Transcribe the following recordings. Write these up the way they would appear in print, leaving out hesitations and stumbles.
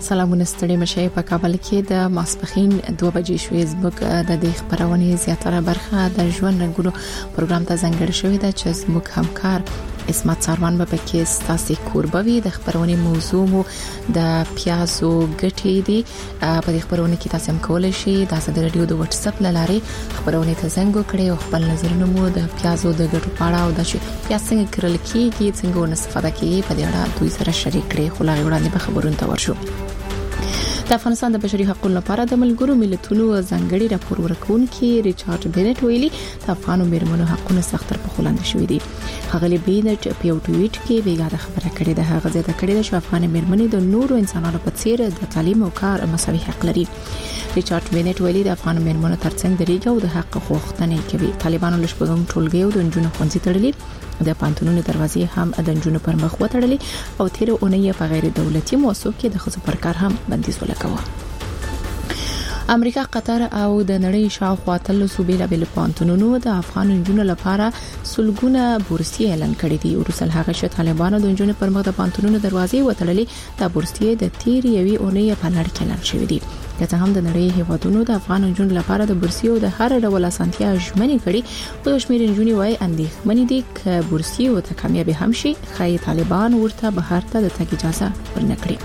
سلامونه ستړي مشه په کابل کې د ماسپخین 2 بجې شوې زموږ د دې خبرونه زیاتره برخه د ژوند رنګونو پروګرام ته ځانګړې شوې ده چې زموږ همکار اسمت ساروان به پکې ستاسو کوربوي د خبرونه موضوع مو د پیازو ګټې دي په دې خبرونه کې تاسو هم کولای شئ د ازادي رادیو د واتس اپ لارې خبرونه ته زنګ وکړئ او خپل نظرونه مو د پیازو د ګټو په اړه او د پیاز څنګه کرل کیږي څنګه ونستفاده کیږي په دې اړه دوی سره شریک کړئ خو لا وړاندې به خبرونه ته ورشو. د افغانستان د بشري حقوقو لپاره د ملګرو ملتونو ځانګړي راپور ورکونکي ریچارډ بینټ ویلي د افغانو میرمنو حقوقونه سختر په خولاندې شوې دي. هغه بینټ په یو ټویټ کې بیګاده خبره کړې ده. هغه زیاته کړې ده چې افغان میرمنې د نورو انسانانو په څیر د تعلیم او کار مساوي حق لري. ریچارډ بینټ ویلي د افغان میرمنو ترڅنګ د ریګو د حق غوښتنې کوي. طالبانو لشبګم ټولګي او د جنونو خونځي تړلي د پانتونونو دروازې هم د جنونو پر مخ وتړلې او تیر اونۍ په غیر دولتي موسسو کې د خصوصي پر کار هم بندیز ولګاوه. امریکا، قطر او د نړۍ شاوخوا 3 صوبې له بل پانتونونو د افغان جنونو لپاره سلګونه بورسي اعلان کړې دي. ورسل هغه چې طالبانو د جنونو پر مخ د پانتونونو دروازې وتړلې د بورسي د تیر یوې اونۍ په لړ کې اعلان شوې دي. که هم د نړۍ هیوادونو د افغان جنونو لپاره د بورسیو د هر ډول اسانتیا ژمنې کړي او شمیر جنونو وايي اندېښمنې دي ک بورسیو ته کامیابی هم شي خای طالبان ورته بهر ته د تګ اجازه ورنکړي.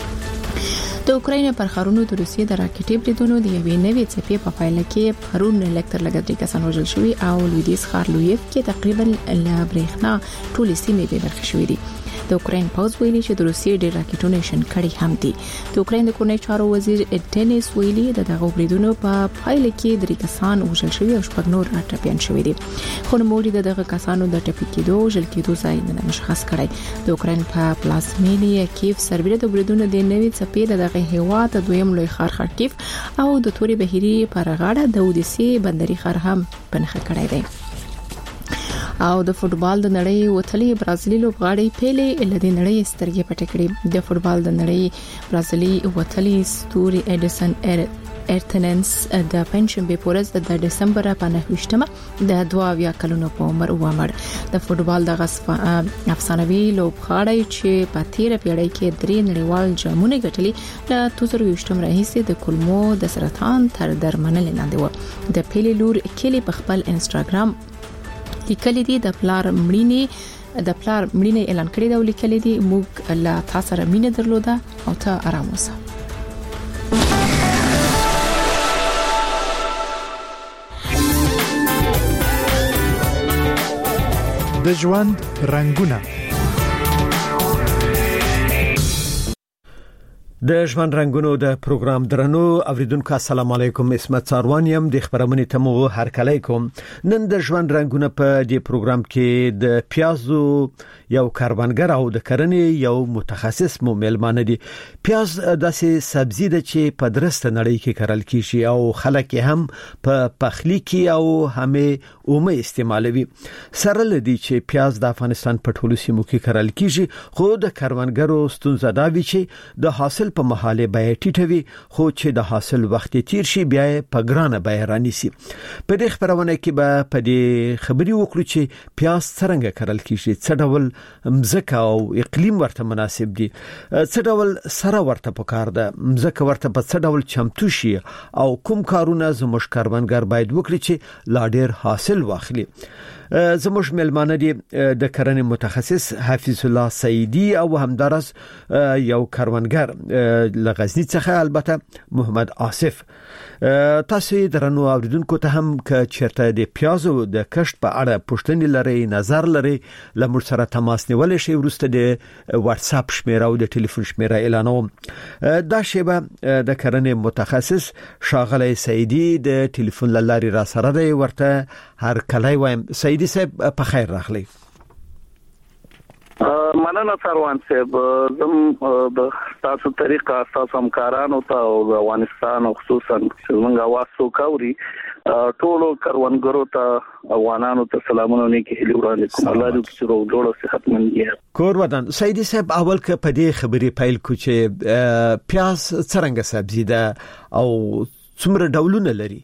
د اوکراین پر خارونو د روسیې د راکټي بریدونو د یوې نوې څپې په پایله کې پرون الکتر لګدري کسان وژل شوي او لویدیز خارلویف کې تقریبا لا برېښنا ټول سیمې به برخه شوې دي. د اوکراین پوز ویلي چې د روسیې ډېر راکټونه شن کړي هم دي. د اوکراین د کورنۍ چارو وزیر ډینیس ویلي د دغه بریدونو په پایله کې درې کسان وژل شوي او شپږ نور راټپيان شوي دي. خو نوموړي د دغه کسانو د ټپي کېدو ژل کېدو ځای نه مشخص کړي. د اوکراین په پلازمینیا کیف سربېره د بریدونو د نوې څپې دغه هیواد د دویم لوی ښار خارکیف او د توري بهيري پر غاړه د اودیسي بندري ښار هم پنځه کړي دي. او د فوتبال د نړۍ وتلي برازیلي لوبغاړي پیلي لدې نړۍ سترګې پټې کړې. د فوتبال د نړۍ برازیلي وتلي ستوري اډیسن ارتننس د پنځمبه پورز د دسمبر په 9مه د 22 کلونو په عمر ومړ. د فوتبال د افسانوي لوبغاړي چې په 13 پیړۍ کې 3 نړیوال جامونه ګټلي له 2020 راهیسې د کولمو د سرطان تر درملنې لاندې و. د پیلي لور کلی په خپل انستګرام لیکلي دي د پلار مړینې اعلان کړی دی او لیکلي دي موږ لا تاسو سره مینه درلوده او ته آرام اوسه. د ژوند رنگونه د ژوند رنگونو د پروګرام درنو اوریدونکو السلام علیکم. اسمت ساروان یم د خبرونه تمو هر کله کوم. نن د ژوند رنگونه په دې پروګرام کې د پیازو یو کاروانګر او د کرنې یو متخصص مو ملمانه دي. پیاز داسې سبزی ده چې په درسته نړۍ کې کرل کیږي او خلک هم په پخلی کې او همې اومه استعمالوي. سره لدی چې پیاز د افغانستان په ټولو سیمو کې کرل کیږي خو د کاروانګرو ستونزه دا وی چې د حاصل په محاله بیه ټیټوي خو چې د حاصل وخت تیر شي بیا په ګرانه بیه رانیسي. په دې خبرونه کې به په دې خبري وکړو چې پیاز څنګه کرل کیږي، څه ډول مزکه او اقلیم ورته مناسب دي، څه ډول سره ورته پکار ده، مزکه ورته په څه ډول چمتو شي او کوم کارونه زموږ کاروانګر باید وکړي چې لا ډیر حاصل واخلي. زموږ ملمانه دي د کرنې متخصص حفیظ الله سعیدی او همدارس یو کاروانګر لغزنی څخه البته محمد آصف. تاسو درنو اوریدونکو ته هم ک چیرته د پیازو د کښت په اړه پوښتنې لري، نظر لري، لمر سره تماس نیول شي. ورسته د واتس اپ شمیره او د ټلیفون شمیره اعلانوم. دا شیبه د کرنې متخصص شاغلی سعیدی د ټلیفون لاري را سره دی. ورته هر کله وایم سعیدی صاحب په خیر راغلی. مننه سروان صاحب. زم د تاسو طریقه تاسو همکارانو ته او افغانستان خصوصا څنګه واسو کاوري ټولو کاروانګرو ته افغانانو ته سلامونه نیکی هلي وړاندې کوم. الله دې چې روغ جوړ او صحتمند وي. کور ودان. سعیدی صاحب اول که په دې خبرې پیل کو چې پیاز څنګه سبزی ده او څومره ډولونه لري؟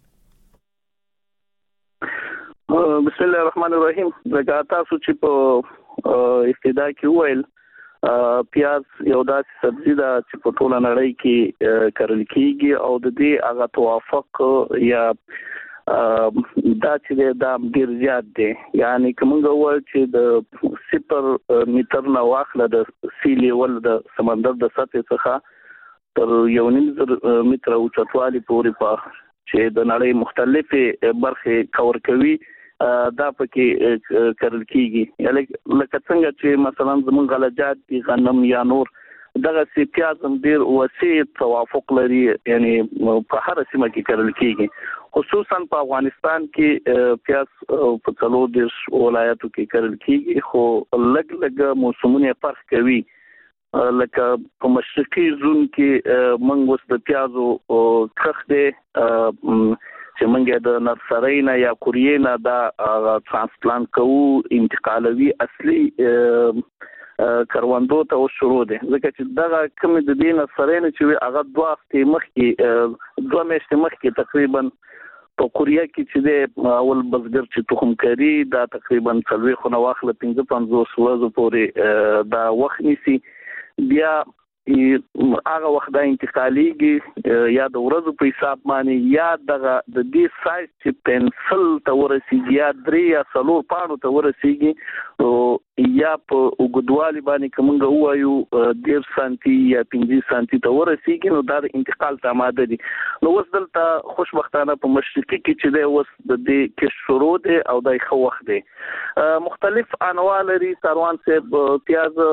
بسم الله الرحمن الرحیم. زګاتا سوچ په ابتدا کې ویل پیاز یو داسې سبزی ده چې په ټوله نړۍ کې کرل کیږي او د دې هغه توافق یا دا چې دا ډیر زیات دی. یعنی کومه وایي چې د 0 متر نه واخله د سی لیول د سمندر د سطح څخه تر 1.5 متر اوچتوالي پورې په چې د نړۍ مختلفه برخې کور کوي دا پکې کرل کیږي. لکه څنګه چې مثلا زموږ غلجات دي غنم یا نور دغه سی پیاز هم ډیر وسیع توافق لري، یعنی په هر سیمه کې کرل کیږي. خصوصا په افغانستان کې پیاز په څلور دیش ولایتو کې کرل کیږي، خو لږ موسمونه فرق کوي. لکه په مشرقي زون کې موږ اوس د پیازو کښت دی چې موږ د نرسرۍ نه یا کوریې نه دا ترانسپلانت کوو، انتقالوي اصلي کروندو ته شروع دي. ځکه چې دغه کوم د دې نرسرۍ نه چې هغه 2 هفته مخکې 2 میاشتې مخکې تقریبا په کوریا کې چې د اول بزګر چې تخم کری دا تقریبا 40 خو واخله 55 ورځې پورې دا وخت نیسي. بیا هغه وخت دا انتقالیږي یا د ورځو په حساب باندې یا د دې سایز چې پنسل ته ورسیږي یا 3 یا 4 پاڼو ته ورسیږي او یا په وګدوالي باندې کومه وایو 1.5 سانتي یا 5 سانتي ته ورسیږي، نو دا د انتقال ته آماده دي. نو اوس دلته خوشبختانه په مشرقي کې چې د اوس د دې کې شروع دي او دای خو وخت دي. مختلف انواع لري سروان صاحب پیاز.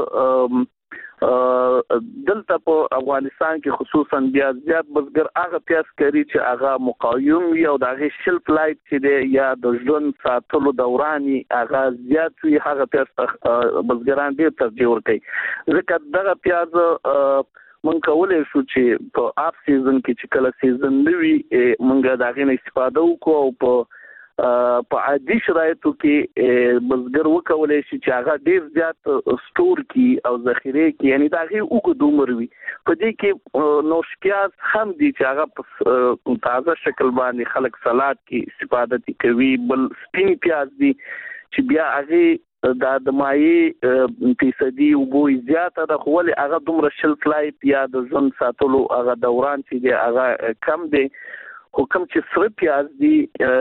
دلته په افغانستان کې خصوصا بیا زیات بزګر هغه پیاز کوي چې هغه مقاوم وي او د هغه شلف لایف چې دی یا د ژوند ساتلو دوراني هغه زیات وي، هغه پیاز بزګران ډیر ترجیح ورکوي. ځکه دغه پیاز مونږ کولای شو چې په اپ سیزن کې چې کله سیزن نوي مونږ دا غي استفاده وکړو او په عادي شرایطو کې بزګر وکولای شي چې هغه ډیر زیات سٹور کی او ذخیره کی، یعنی دا غي وګړو عمر وي. په دې کې نوش پیاز هم دي چې هغه په تازه شکل باندې خلک سلاد کې استفاده کوي. بل سپین پیاز دي چې بیا هغه د مایع فیصدي وبو زیاته د خول هغه دومره شلف لایف یا د ژوند ساتلو هغه دوران چې دی هغه کم دی. حکم چې سره پیاز دي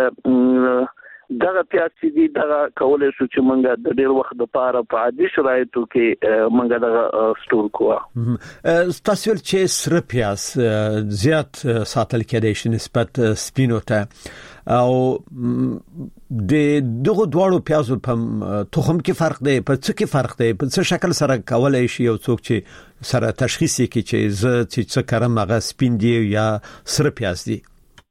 دغه پیاز چې دي دغه کولای شو چې مونږه د ډیر وخت لپاره په عادي شرایطو کې مونږه دغه سٹور کوو. تاسو چې سره پیاز زیات ساتل کېدای شي نسبت سپینو ته او د دغه دوړو پیازو په تخم کې فرق دی، په څه کې فرق دی، په څه شکل سره کولای شي یو څوک چې سره تشخیص کې چې زه چې څه کارم هغه سپین دی یا سره پیاز دی؟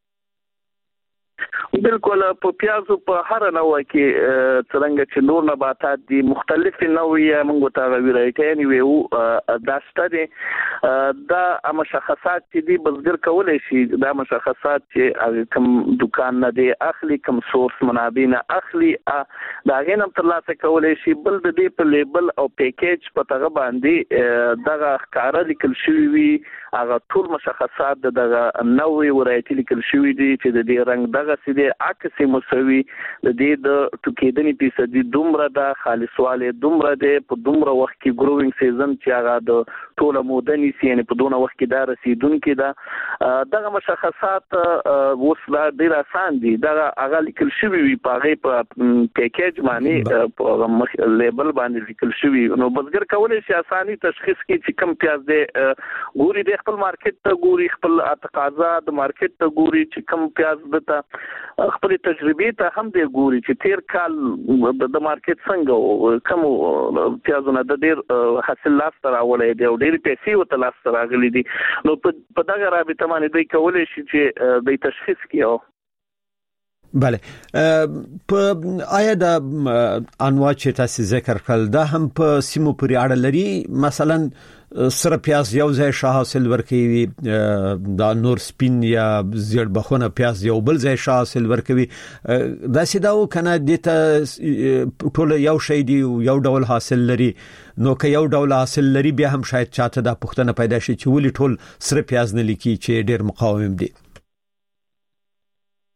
بالکل په پیازو په هر نوع کې څنګه چې نور نباتات دي مختلف نوعیه موږ ته ویرایټي نیو دا ستدي دا مشخصات چې دي بزګر کولای شي دا مشخصات چې کوم دکان نه دي اخلي کوم سورس منابع نه اخلي دا غنم ترلاسه کولای شي. بل د دې په لیبل او پیکیج په تغه باندې دغه ښکارا لیکل شوی وي هغه ټول مشخصات دغه نوې ورایټي لیکل شوی دي چې د دې رنگ دغه سي عکس مساوي د دې د ټوکېدنې فیصدي دومره د خالصواله دومره د په دومره وخت کې ګروینګ سیزن چې هغه د ټوله مودنی سي یعنی په دونه وخت کې دا رسیدونکو دا دغه مشخصات وسله ډیر آسان دي. دغه هغه لیکل شوی وي په پیکیج باندې په لیبل باندې لیکل شوی، نو بزګر کولای شي آساني تشخیص کړي چې کوم پیاز دی. ګوري د خپل مارکیټ ته ګوري، خپل تقاضا د مارکیټ ته ګوري چې کوم پیاز دته خپل تجربه ته هم دی ګوري چې تیر کال د مارکیټ څنګه کوم پیازونه د ډیر حاصل لاس راولې دی او ډیر پیسې وته لاس راغلي دي. نو په دغه رابطه باندې دوی کولای شي چې د تشخیص کیو. بله په آیا د انواع چې تاسو ذکر کړل دا هم په سیمو پورې اړه لري؟ مثلا سره پیاز یو ځای شاه حاصل ورکوي، دا نور سپین یا زیړ بخونه پیاز یو بل ځای شاه حاصل ورکوي، دا سیداو کنه دته ټول یو شی دی یو ډول حاصل لري. نو که یو ډول حاصل لري بیا هم شاید چاته دا پوښتنه پیدا شي چې ولې ټول سره پیاز نه لیکي چې ډیر مقاوم دي.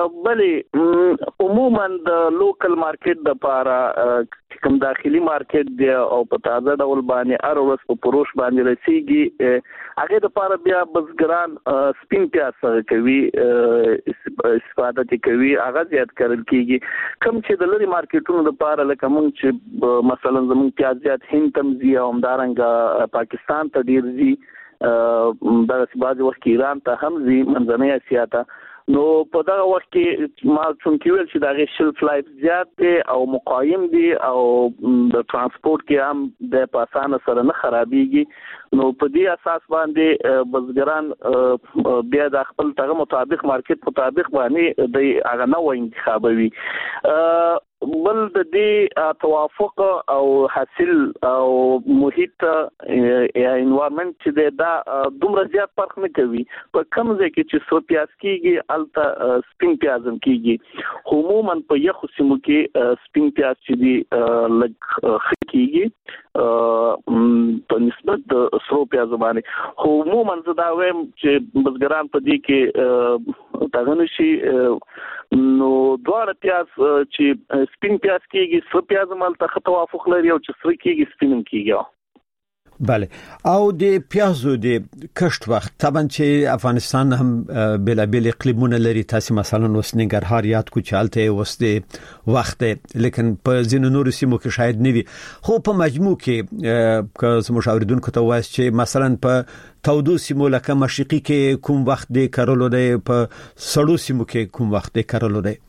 بلې عموما د لوکل مارکیټ د لپاره کوم داخلي مارکیټ دی او په تازه ډول باندې هر ورځ په پروش باندې رسیږي هغه د لپاره بیا بزګران سپین پیاز کوي استفاده کوي هغه زیات کړل کیږي کوم چې د لري مارکیټونو لپاره لکه مونږ چې مثلا زموږ پیاز زیات هند تم زی او همدارنګه پاکستان ته ډیر زی د بعض وخت ایران ته هم زی منځنۍ اسیا ته نو په دا وخت کې ما څنګه ویل چې دا غي شلف لایف زیات دی او مقایم دی او د ترانسپورت کې هم د پاسانه سره نه خرابيږي نو په دې اساس باندې بزګران بیا د خپل تغه مطابق مارکیټ مطابق باندې د هغه نوې انتخابوي بل د دې توافق او حاصل او محیط یا انوایرنمنت چې دا دومره زیات فرق نه کوي په کوم ځای کې چې سو پیاز کیږي الته سپین پیازم کیږي عموما په یخو سیمو کې سپین پیاز چې دی لږ خکېږي په نسبت د سرو پیاز باندې عموما زدا وایم چې بزګران په دې کې تاغنه شي نو دوه پیاز چې سپین پیاز کېږي سو پیاز مالته توافق لري او چې سر کېږي سپینم کېږي بله او د پیازو د کشت وخت طبعا چې افغانستان هم بلابل اقلیمونه لري تاسو مثلا وسنګرهار یاد کو چالته وسته وخت لیکن په ځینو نورو سیمو کې شاید نه وي خو په مجموع کې که مشاوردونکو ته وایي چې مثلا په تودو سیمو لکه مشرقي کې کوم وخت د کارولو دی په سړو سیمو کې کوم وخت د کارولو دی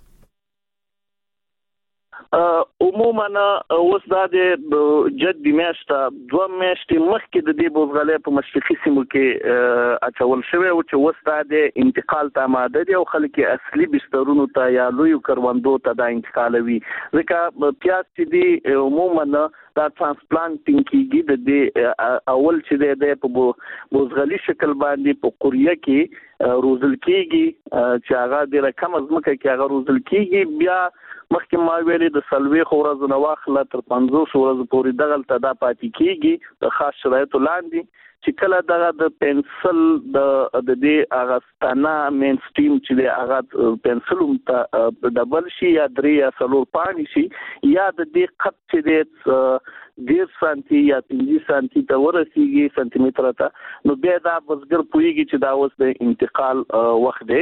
عموما اوس د جد میاشته دوه میاشتې مخکې د دې بوزغلې په مشرقي سیمو کې اچول شوی او چې اوس د انتقال ته آماده دي او خلک اصلي بسترونو ته یا لوی کروندو ته د انتقالوي ځکه پیاز چې دی عموما دا ترانسپلانټینګ کیږي د دې اول چې د بوزغلي شکل باندې په قوریه کې روزل کیږي چې هغه د رقم ازمکه کې هغه روزل کیږي بیا مخکې ما ویلي د سلوي خورز نو واخله تر 500 ورځې پورې دغلت دا پاتې کیږي د خاص شرایطو لاندې چې کله دغه د پنسل د دې اغستانه مین سټیم چې د اغه پنسلوم ته ډبل شي یا درې یا څلور پانی شي یا د دې خط چې د 10 سانتي یا 15 سانتي ته ورسیږي سانتي متر ته نو بیا دا بزګر پويږي چې دا اوس د انتقال وخت دی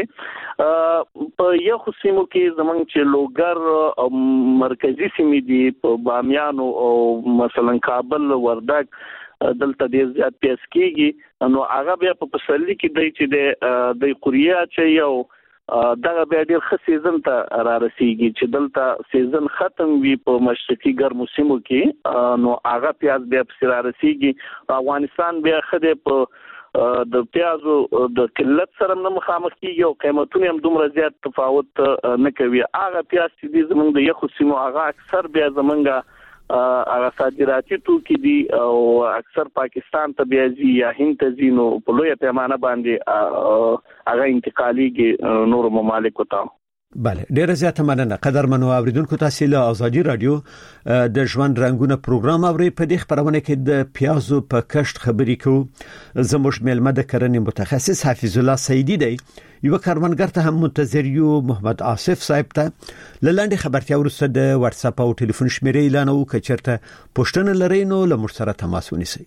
په یو خصمو کې زمونږ چې لوګر مرکزی سیمې دي په بامیان او مثلا کابل وردګ دلته ډیر زیات پیاز کیږي نو هغه بیا په پسرلي کې دی چې د قوریه چې یو دغه بیا ډیر ښه سیزن ته را رسیږي چې دلته سیزن ختم وي په مشرقي ګرمو سیمو کې نو هغه پیاز بیا په را رسیږي افغانستان بیا خده په د پیازو د قلت سره نه مخامخ کیږي او قیمتونه هم دومره زیات تفاوت نه کوي هغه پیاز چې زمونږ د یخو سیمو هغه اکثر بیا زمونږ هغه صادراتي توکي دي او اکثر پاکستان ته بیا ځي یا هند ته ځي نو په لوی پیمانه باندې هغه انتقالي نور ممالک ته بله ډیره زیاته مننه قدرمنو اوریدونکو تاسو له ازادي رادیو د ژوند رنگونه پروګرام اوري په دې خبرونه کې د پیازو په کشت خبرې کوو زموږ میلمه د کرنې متخصص حفیظ الله سیدی دی یو کاروانګر ته هم منتظر یو محمد آصف صاحب ته لاندې خبرتیا ورسره د واتس اپ او ټلیفون شمیرې اعلان او کچرته پښتنه لري نو لمر سره تماس ونیسئ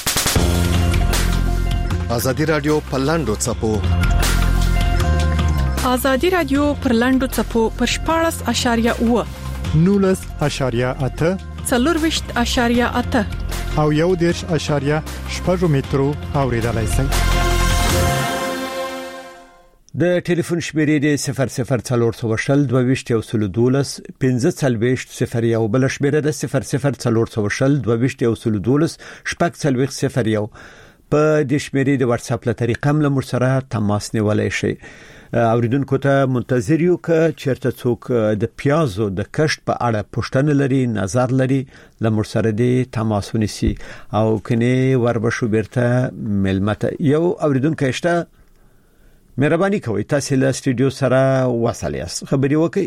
ازادي رادیو پلاندو چپو ازادي رادیو پر لاندو چپو پر 14.8 19.8 24.8 او 1.8 مترو اوریدلای شئ د ټلیفون شمیرې د 0040 2212 1540 او بل شمیره د 0040 2212 شپږ په دې شمیرې د واتس اپ له طریقې هم له سره تماس نیولای شئ اوریدونکو ته منتظر یو ک چیرته څوک د پیازو د کشت په اړه پوښتنه لري نظر لري له سره د تماس ونیسي او کني وربشو بیرته ملمته یو اوریدونکو شته مهرباني کوئ تاسو له سټوډیو سره وصل یاست خبري وکړئ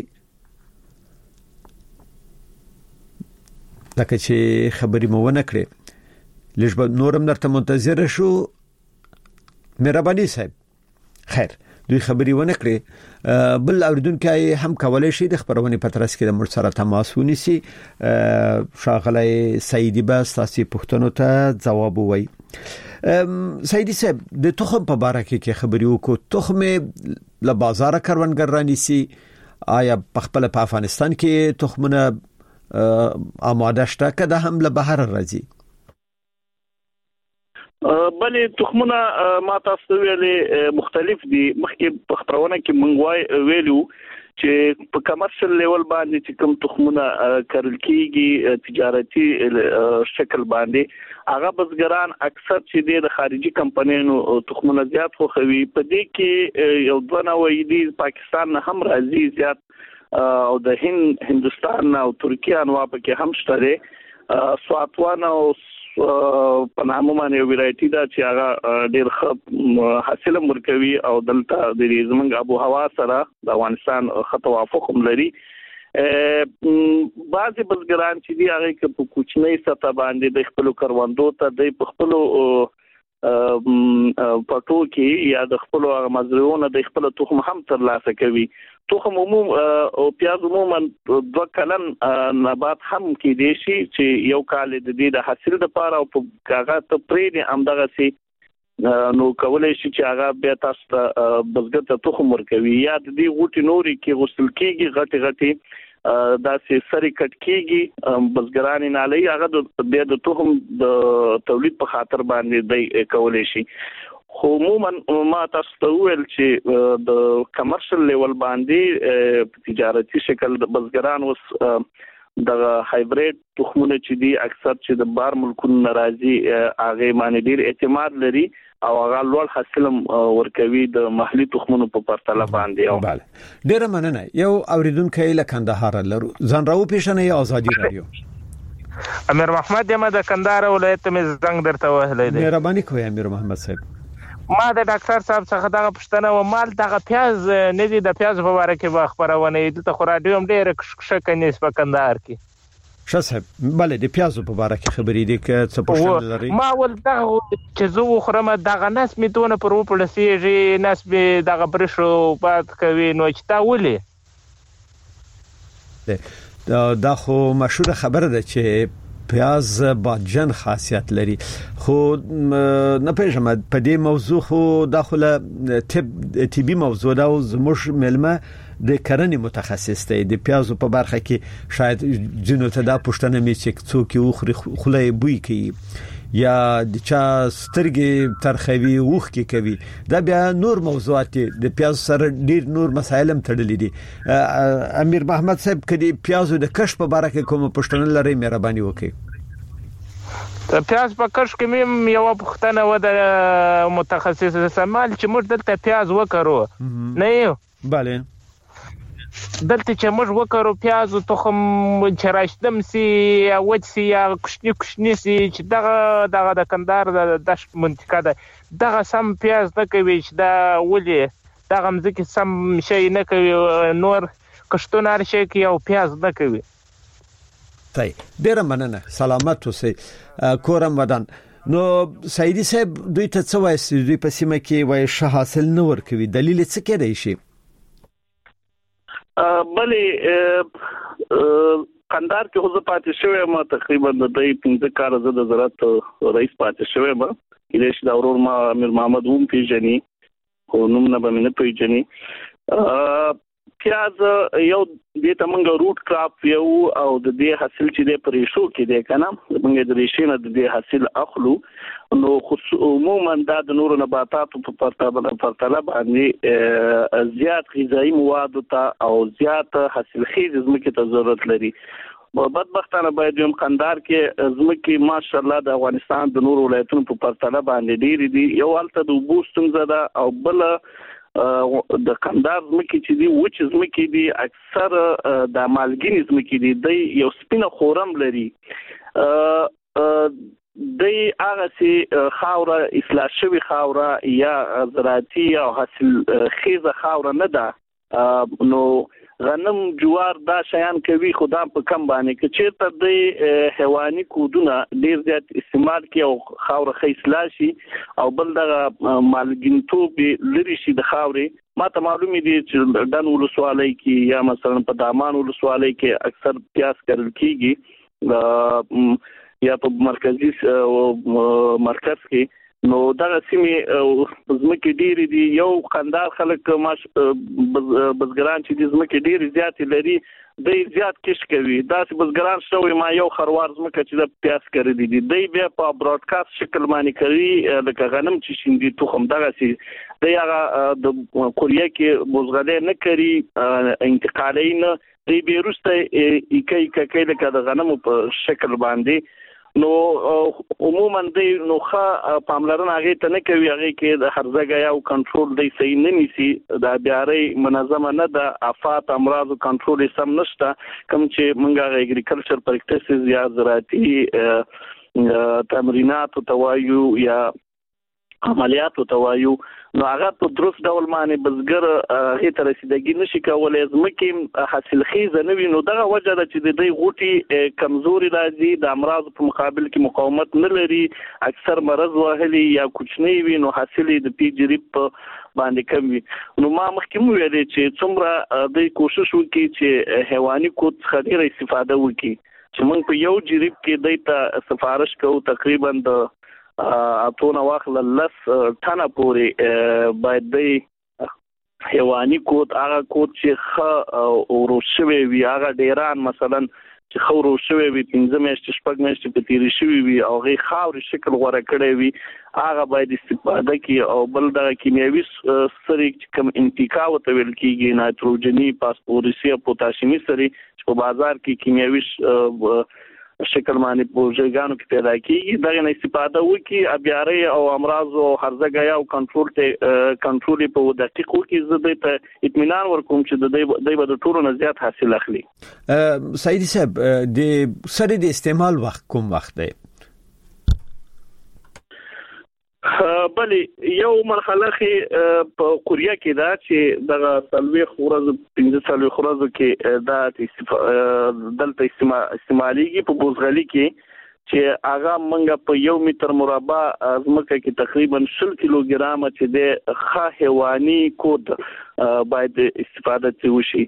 لکه چې خبري مو ونه کړې لږ نورم درته منتظر شو مهرباني صاحب خیر دوی خبري ونه کړې بل اوریدونکو هم کولای شي د خبرونه پترس کې د مر سره تماس ونیسي شاغلای سعیدی بس تاسو پښتنو ته جواب وایي سعیدی صاحب د تخم په باره کې خبري وکړو تخم له بازار کروندګر رانیسي آیا په خپل په افغانستان کې تخمونه آماده شته کده هم له بهر راځي بلې تخمونه ما تاسو ویلې مختلف دي مخکې په خبرونه کې منغوای ویلو چې په کمرشل لیول باندې چې کوم تخمونه کارل کیږي تجارتي شکل باندې هغه بزګران اکثر چې د خارجي کمپنیانو تخمونه زیات خوښوي په دې کې یو ځنه وایي د پاکستان هم راځي زیات او د هندستان او ترکیه انواع په کې هم شته سواتوان او په نامه باندې ورایټي دا چې هغه ډېر ښه حاصل مرکوي او دلته د زمونږ ابو هوا سره د افغانستان ښه توافق هم لري بعضي بزګران چې دی هغه کې په کوچنۍ سطح باندې د خپل کروندو ته د خپل پټو کې یا د خپل مزرعونو د خپل تخم هم ترلاسه کوي تخم عموم او پیاز عموما 2 کلن نبات هم کې دي چې یو کال د دې د حاصل لپاره او په کاغذ ته پرې امدغه سي نو کولای شي چې هغه بیا تاسو ته بزګر ته تخم ورکوي یا د دې غوټي نوري کې غسل کېږي غټي دا سي سری کټ کېږي بزګران نه لای هغه د تخم د تولید په خاطر باندې دی کولای شي عموما ما تاسو ته ویل چې د کمرشل لیول باندې په تجارتي شکل د بزګران اوس د هایبریډ تخمونه چې دي اکثر چې د بار ملکونو ناراضي هغه باندې ډیر اعتماد لري او هغه لوړ حاصل ورکوي د محلي تخمونو په پرتله باندې بله ډیر مننه یو اوریدونکو له کندهار لرو ځان راو پیښنه آزادي رادیو امیر محمد یم د کندهار ولایت مې زنګ درته وهلې دی مهرباني کوئ امیر محمد صاحب ما د ډاکټر صاحب څخه دغه پښتنه و مال دغه پیاز نه دي د پیاز په اړه کې خبرونه دي خو رادیو هم ډېر ښه کنيس په کندهار کې ښه صاحب بله د پیازو په اړه کې خبرې دي که څه پوښتنه لري ما ول دغه چې زه خورم دغه نس می دونه پر وپړسیږي نس به دغه برشو باد کوي نو چې تا ولې دا خو مشهور خبره ده چې پیاز بادجن خاصیت لري خو نه پېژم په دې موضوع خو داخله طبي موضوع دا زموږ ملمه د کرنې متخصص دی د پیازو په برخه کې شاید جنو ته دا پښتنه می چې څوک یو خلې بوی کوي یا د چا سترګې ترخوي وښ کې کوي دا بیا نور موضوعات د پیاز سره ډیر نور مسایل هم تړلي دي امیر محمد صاحب کدي پیازو د کښ په اړه کې کوم پښتنه لري مهرباني وکړي د پیاز په کښ کې مې یو پښتنه و د متخصص سمال چې موږ دلته پیاز وکړو نه یو bale دلته چې موږ وکړو پیاز تخم چې راشدم سي یا وچ سي یا کشنی سي چې دغه د کندهار د دشت منطقه ده دغه سم پیاز نه کوي چې دا ولې دغه مځکه سم شي نه کوي نور کشتونه هر شي کې او پیاز نه کوي طيب ډیر مننه سلامت اوسئ کورم ودان نو سعیدی صاحب دوی ته څه وایي دوی په سیمه کې وایي شه حاصل نه ورکوي دلیل څه کېدای شي بلې کندهار کې خو پاتې شوی ما تقریبا د 15 کال د زراعت رئیس پاتې شوی ما کله چې دا ورور ما امیر محمد ووم پیژني خو نوم نه به نه پیژني پیاز یو د تمنګ روټ کراپ یو او د دې حاصل چې د پریشو کې دی کنه موږ د ریشینه د دې حاصل اخلو نو عموما د نورو نباتاتو په پرتله باندې زیات غذایی مواد او زیات حاصل خیز زمکه ته ضرورت لري بدبختانه باید هم کندهار کې زمکه ماشاءالله د افغانستان د نورو ولایتونو په پرتله باندې ډیر دي یو حالت د بوستم زده او بل د کندهار زمکه چې دی وچ زمکه دی اکثر د مالګین زمکه دی د یو سپینه خورم لري د هغه سي خاوره اصلاح شوی خاوره یا زراعتي او حاصل خیزه خاوره نه ده نو غنم جوار دا شیان کوي خدا په کم باندې کې چیرته د حیواني کودونه ډیر زیات استعمال کوي او خاور خیسلا شي او بل د مالګینتوب لري شي د خاورې ما ته معلومه دي چې دن ولسوالۍ کې یا مثلا په دامان ولسوالۍ کې اکثر پیاز کرل کیږي یا په مرکزی مرکز کې نو دا سیمه زمکه ډیر دي یو قندار خلک ماش بزګران چې د زمکه ډیر زیات لري د زیات کش کوي دا چې بزګران شوی ما یو خروار زمکه چې د پیاز کړی دي دی بیا په براډکاست شکل باندې کوي لکه غنم چې شیندي تخم دغه سي دی هغه د کوریا کې بوزغله نه کوي انتقالي نه دی بیرسته یکای لکه د غنم په شکل باندې نو عموما دی نو ښه پاملرنه هغه ته نه کوي هغه کې د هرزګا یو کنټرول دی صحیح نه نیسي د بیاري منظمه نه د افات امراض کنټرول سم نشته کوم چې مونږه اګریکلچر پریکټیسز یا زراعتي تمرینات او توایو یا عملیات او توایو نو هغه په درست ډول باندې بزګر هغه تر رسیدګي نشي کولای زمکه حاصل خیزه نه وي نو دغه وجه ده چې د دې غوټي کمزوري راځي د امراض په مقابل کې مقاومت نه لري اکثر مرض واهلي یا کوچنی وي نو حاصل د پی جریب باندې کم وي نو ما مخکې مو ویلې چې څومره د کوشش وکړي چې حیواني کود څخه ډیره استفاده وکړي چې موږ په یو جریب کې دایته سفارش کوو تقریبا د اتونه واخل لس ټنه پورې باید د حیواني کود هغه کود چې اوروشوي وي هغه ډیران مثلا چې خورو شوی وي 15 میاشتې شپږ میاشتې په تیری شوی وي او غي خاوري شکل غوړه کړی وي هغه باید استفاده کی او بل د کیمیاوي سری کوم انتقا وته ویل کیږي نایتروجنی فاسفورسي پوتاشیمي سری چې په بازار کې کیمیاوي شکل باندې پروژګانو کې پیدا کیږي دا نه استفاده وکي ابياري او امراض او هرزګا او کنټرول په دقیق کې زده ته اطمینان ورکوم چې د د ټولو نه زیات حاصل اخلي. سعیدی صاحب د سره د استعمال وخت کوم وخت دی؟ بلی یو مرحله کې په کوریا کې دا چې دغه سلوي خورز 15 سلوي خورز کې دا دلته استعماليږي په بوزغلي کې چې هغه منګه په 1 متر مربع ازمکه کې تقریبا 10 کیلوګرام چې د ښه حیواني کود باید استفاده وشي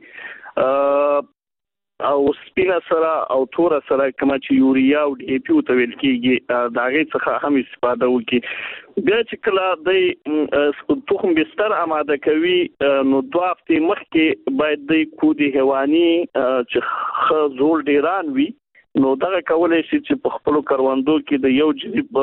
او سپینا سره او تور سره کما چې یوریا او ډي پی او تویل کېږي دا غي څخه هم استفاده وکي بیا چې کله د تخم بستر آماده کوي نو 2 هفته مخکې باید د کودي حیواني چې زول ډیران وي نو دا کولای شي چې په خپل کروندو کې د یو جریب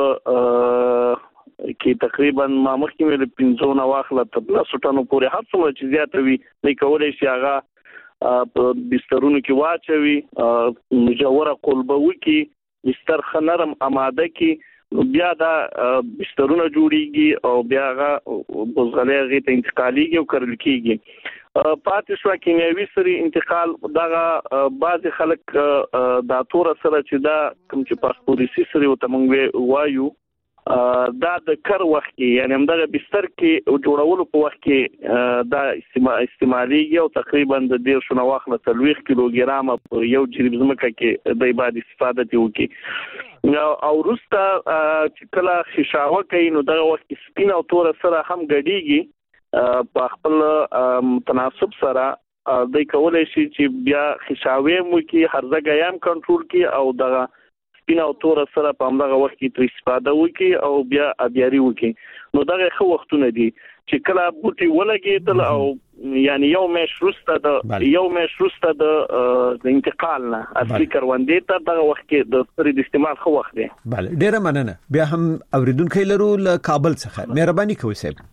کې تقریبا ما مخکې ویل 15 واخله تر 10 ټنو پورې هر څومره چې زیات وي د کولای شي هغه په بسترونو کې واچوي مجوره قلبه وکي بستر خنرم آماده کی بیا دا بسترونه جوړیږي او بیا هغه بوزغلې غي ته انتقاليږي او کرل کیږي پاتې شو کیمیاوي سری انتقال دغه بعض خلک دا تور سره چې دا کوم چې پاسپورتي سری او تمنګ وایو دا د کر وخت کې یعنی همدغه بستر کې جوړولو په وخت کې دا استعماليږي او تقریبا د 1.5 واخله 30 کیلوګرام په یو جریب زمکه کې د بعد استفاده وکي او روستا چې کله خشاوه کوي نو دغه وخت سپین او تور سره هم ګډيږي په خپل تناسب سره د کولای شي چې بیا خشاوي مو کې هرزګا یم کنټرول کې او دغه سپینا او تور سره په همدغه وخت کې استفاده وکي او بیا ابياري وکي نو دغه خو وختونه دي چې کله بوټي ولګېدل او یعنی یو مې شروسته د انتقال نه اصلي کروندې ته دغه وخت کې د سری د استعمال خو وخت دی. بله ډیره مننه. بیا هم اوریدونکو لرو له کابل څخه مهرباني کوئ صاحب.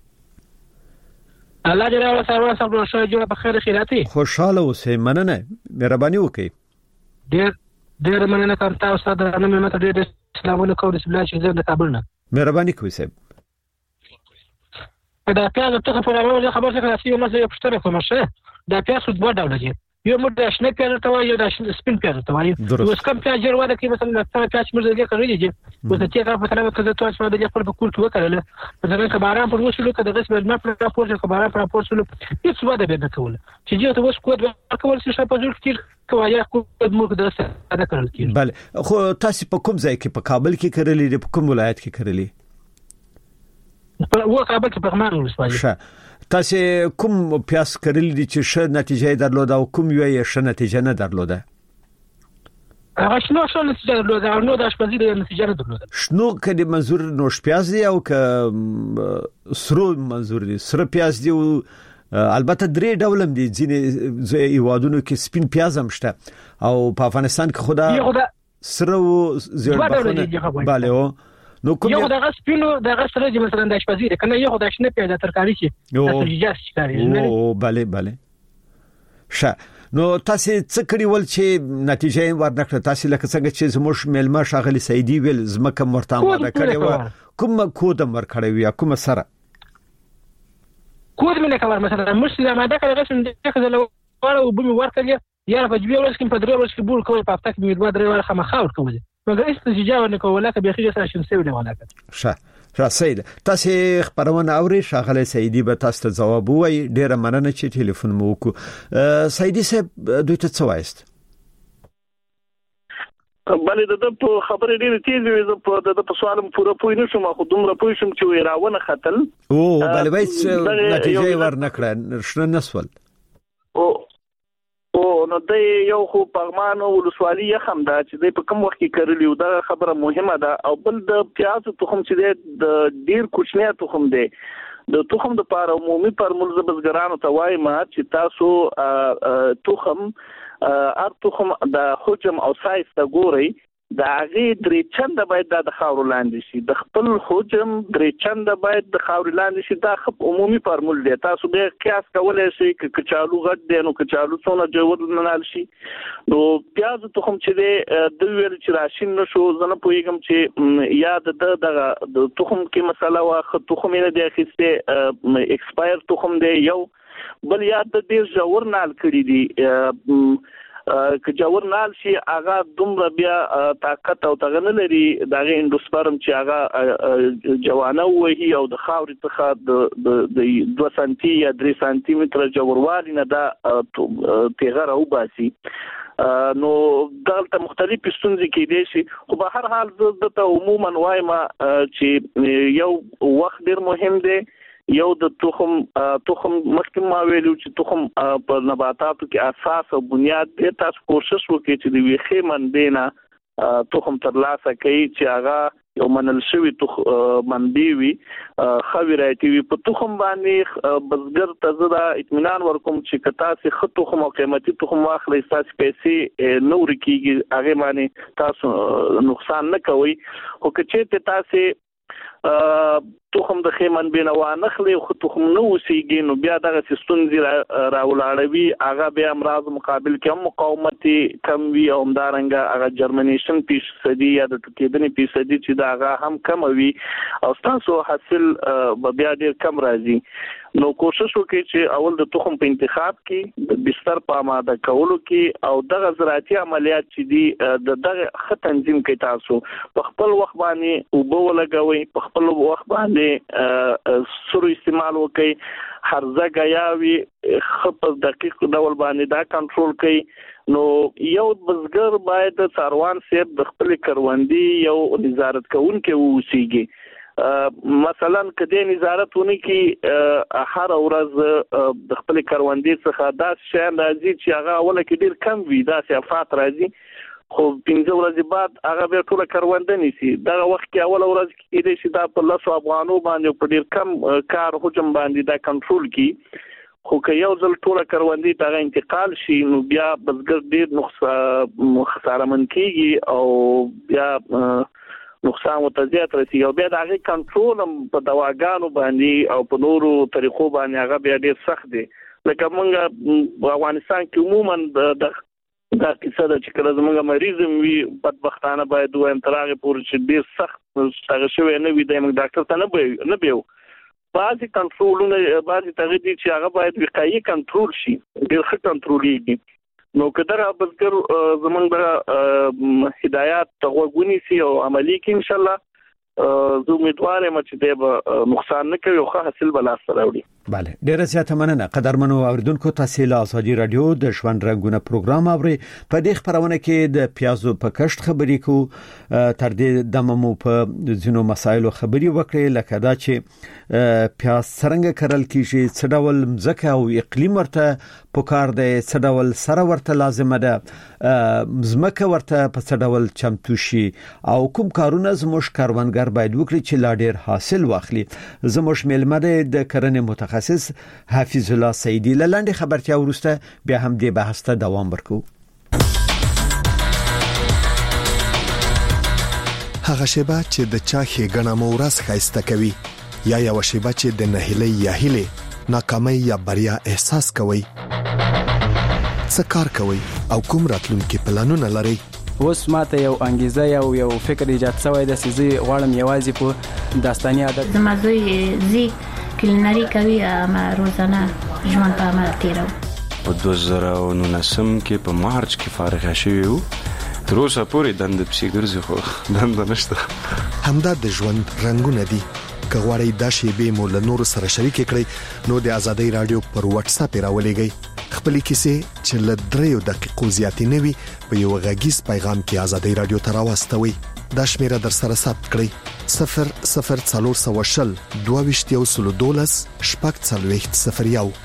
الله دې راو سره سره شو جوړ په خیر خیراتي خوشاله اوسئ. مننه مهرباني وکړئ. ډېر مننه کوم تاسو استاد نن مې ماته ډېر سلام علیکم رسول الله چې زه د کابل نه مهرباني کوئ صاحب. دا پیاز ته په اړه خبر څه راځي نو زه پښتنه کوم شه دا پیاز دوه ډول دي یو موږ د شنه پیاز ته وایو د سپین پیاز ته وایو اوس کوم پیاز جوړ ودا کې مثلا پیاز موږ دې کړی دي اوس چې هغه په طرف کې ته څو د خپل په کول کې وکړل مثلا کباران پر وسلو کې د غسل نه پر راپور کباران پر راپور سلو هیڅ ودا به نه کول چې چې اوس کوډ ورکول شي په ځل کې کوایا کوډ موږ د سره کړل کې بله خو تاسو په کوم ځای کې په کابل کې کړلې دي په کوم ولایت کې کړلې په کابل کې په غمان ولسوالۍ تاسو کوم پیاس کړل دي چې ښه نتیجه درلوده او کوم یو یې ښه نتیجه نه درلوده هغه شنو نتیجه درلوده او نو د اشپزي د نتیجه نه درلوده شنو کدي منظور نوش پیاز دی او ک سرو منظور دی سره پیاز دی البته درې ډولم دي ځینې ایوادونو کې سپین پیاز هم شته او په افغانستان کې خدا سره زیړ باله نو کوم یو دغه سپینو دغه سره چې مثلا د اشپزي ده کنه یو د شنه پیاز ترکاری شي تاسو جاست شکاري او بله ښه نو تاسو څه کړی ول چې نتیجه ورنکړه تاسو لکه څنګه چې زموږ ملما شاغلی سیدی ویل زمکه مرتامه ده کړی و کوم کود مر کړی ویا کوم سره کود مې کور مثلا مشله ما ده کړی چې خزل وره وبمي ورکړی یا په جبي ورس کې په درو ورس کې بول کوي په پټک مې دوه درې ور خمخاور کوي مګر استجابه نه کوله که به خېجه سره شنسوي نه ولاکه ښه سید تاسو خبرونه اوري شاغله سیدی به تاسو ته جواب وای ډیره مننه چې ټلیفون مو وکړو سیدی صاحب دوی ته څه وایست بلې د په خبرې ډېرې تیزې وې د په سوالم پوره پوه نه شوم خو دومره پوه شوم چې راونه ختل او بلې وای نتیجه ورنکړه شنه نسول او نو د یو خو پغمان ولسوالۍ هم دا چې په کوم وخت کې کړلی او دا خبره مهمه ده او بل د پیاز تخم چې د ډیر کوچنی تخم دی د تخم د پاره عمومي پر ملزبزګرانو ته وایم چې تاسو تخم د حجم او سایز ته ګورئ دا غي درې چند باید د خاور لاندې شي د خپل حجم درې چند باید د خاور لاندې شي دا خپ عمومي فارمول دی تاسو به قیاس کولای شئ ک کچالو غټ دی نو کچالو څونه جوړ نه نال شي نو پیاز تخم چې دی د ویل چې راشین نشو زنه پویګم چې یاد د تخم کې مسله واخ تخم نه دی اخیسته ایکسپایر تخم دی یو بل یاد د دې جوړ نال کړی دی که جوړ نال شي هغه دومره بیا طاقت او تغنه لري دغه اندوسپرم چې هغه جوانه وهي او د خاورې څخه د 2 سانتي یا 3 سانتي متر جوړوالي نه دا تیغره وباسي نو دلته مختلف ستونزې کېدې شي خو په هر حال د عموما وایم چې یو وخت ډیر مهم دی یو د تخم مخکې ما ویلو چې تخم په نباتاتو کې اساس او بنیاد دی تاسو کوشش وکړئ چې د ویخې منبع نه تخم ترلاسه کړئ چې هغه یو منل شوی منبع وي خو رایتي وي په تخم باندې بزګر ته زړه اطمینان ورکوم چې کتا سي خط تخم او قیمتي تخم واخلي تاسو پیسې نور کیږي هغه باندې تاسو نقصان نه کوي او کچې تاسو تخم د خیمن بینوا نخلي خو تخم نو وسیږي نو بیا دغه ستونزې راولاړوي هغه بیا امراض مقابل کې مقاومتي کم وي او همدارنګه هغه جرمنیشن فیصدي یا د ټکیدنې فیصدي چې دا هغه هم کم وي او تاسو حاصل بیا ډیر کم راځي نو کوشش وکړئ چې اول د تخم په انتخاب کې د بستر په آماده کولو کې او دغه زراعتي عملیات چې دي دغه خط تنظیم کوي تاسو په خپل وخت باندې او بو لګوي په خپل وخت باندې سره استعمال وکړي هرزه غیاوي خپ دقیق ډول باندې دا کنټرول کوي نو یو بزګر باید څاروان سیب د خپل کروندې یو نظارت کوونکی ووسیږي مثلا کدی نظارتونه کې هر ورځ د خپل کروندې څخه دا شی راځي چې هغه اوله کې ډیر کم وي دا صفات راځي خو 15 ورځې بعد هغه به ټول کرونده نيسي دا وخت کې اول ورځ کې دې شي دا په 100 افغانو باندې په ډیر کم کار حجم باندې دا کنټرول کی خو که یو ځل ټول کروندې ته انتقال شي نو بیا بزګر ډیر خساره من کیږي او بیا نقصان متزیات رسي او بیا دغه کنټرول په دواګانو باندې او په نورو طریقو باندې هغه بیا ډیر سخت دي لکه موږ په افغانستان کې عموما دا کیسه د چې کله زموږ مریض وي بدبختانه باید وایم ترغه پورې چې ډیر سخت هغه شوی نه وي د ډاکټر ته نه بیو بعضی کنټرولونه بعضی تغییر چې هغه باید وقایي کنټرول شي ډیر ښه کنټرولېږي نو کدر بزګر زمونږ د هدایت توغونی سي او عملی کې ان شاء الله زه امیدوار یم چې د نقصان نه کوي او ښه حاصل بل سره وړي. bale ډیره زیاته مننه قدرمنو اوریدونکو تاسو له ازادي رادیو د ژوند رنگونه پروګرام اوري. په دې خبرونه کې د پیازو په کښت خبرې کو تر دې دمو په ځینو مسایلو خبري وکړي لکه دا چې پیاز څنګه کرل کیږي څه ډول مځکه او اقلیم ورته پکار دی څه ډول سره ورته لازم ده مځکه ورته په څه ډول چمتو شي او کوم کارونه زموږ کاروانګر باید وکړي چې لا ډیر حاصل واخلي. زموږ ملمه د کرنې متخصص حافظ الله سیدی لاندې خبرتیا ورسته بیا هم دې بحث ته دوام ورکو. هغه شیبه چې د چا ښېګڼه مو ورځ ښایسته کوي یا یو شیبه چې د نهیلۍ یا هیلې ناکامۍ یا بریا احساس کوي څه کار کوي او کوم راتلونکي پلانونه لري. اوس ماته یو انګیزه یو فکر ایجاد شوی د سيزي غواړم یوازې په داستاني عادت زمازوی زی کلینری کوي ما روزانه ژوند په عمل تیرو. په 2019 کې په مارچ کې فارغ شوی وو تر اوسه پورې دند پسې ګرځي خو دند نشته. همدا د ژوند رنگونه دي. که غواړئ دا شیبې مو له نورو سره شریک کړئ نو د ازادي رادیو پر واتس اپ راولېږئ. خپل کیسې چې له 3 دقیقو زیاتې نه وي په یو غږیز پیغام کې ازادي رادیو ته راوستوي. دا شمیره در سره ثبت کړئ 00420 2212 شپږ څلوېښت 01.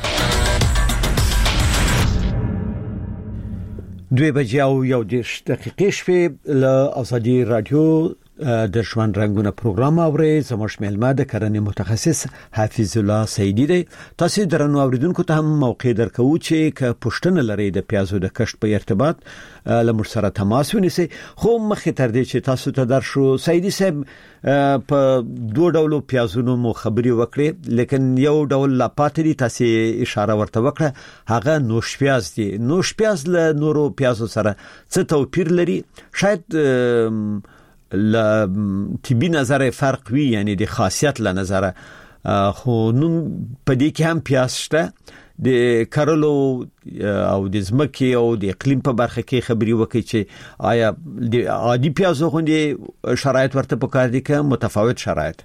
2 بجې او 1 دقیقې شپې له ازادي رادیو د ژوند رنگونه پروګرام اوري. زموږ ملما د کرنې متخصص حافظ الله سیدی دی. تاسو درنو اوریدونکو ته هم موقع درکو چې ک پښتنه لري د پیازو د کښت په ارتباط لمر سره تماس ونیسي. خو مخه تر دې چې تاسو ته درشو سیدی صاحب په 2 ډولو پیازونو مو خبري وکړي لیکن یو ډول لا پاتې تاسو اشاره ورته وکړه هغه نوش پیاز دي. نوش پیاز له نورو پیازو سره څه توپیر لري؟ شاید ل طبي نظر فرق وي یعنی د خاصیت له نظر خو نو په دې کې هم پیاز شته د کارلو او د زمکي او د اقلیم په برخه کې خبري وکړي چې آیا د عادي پیازو غوندي شرایط ورته پکار دي که متفاوت شرایط؟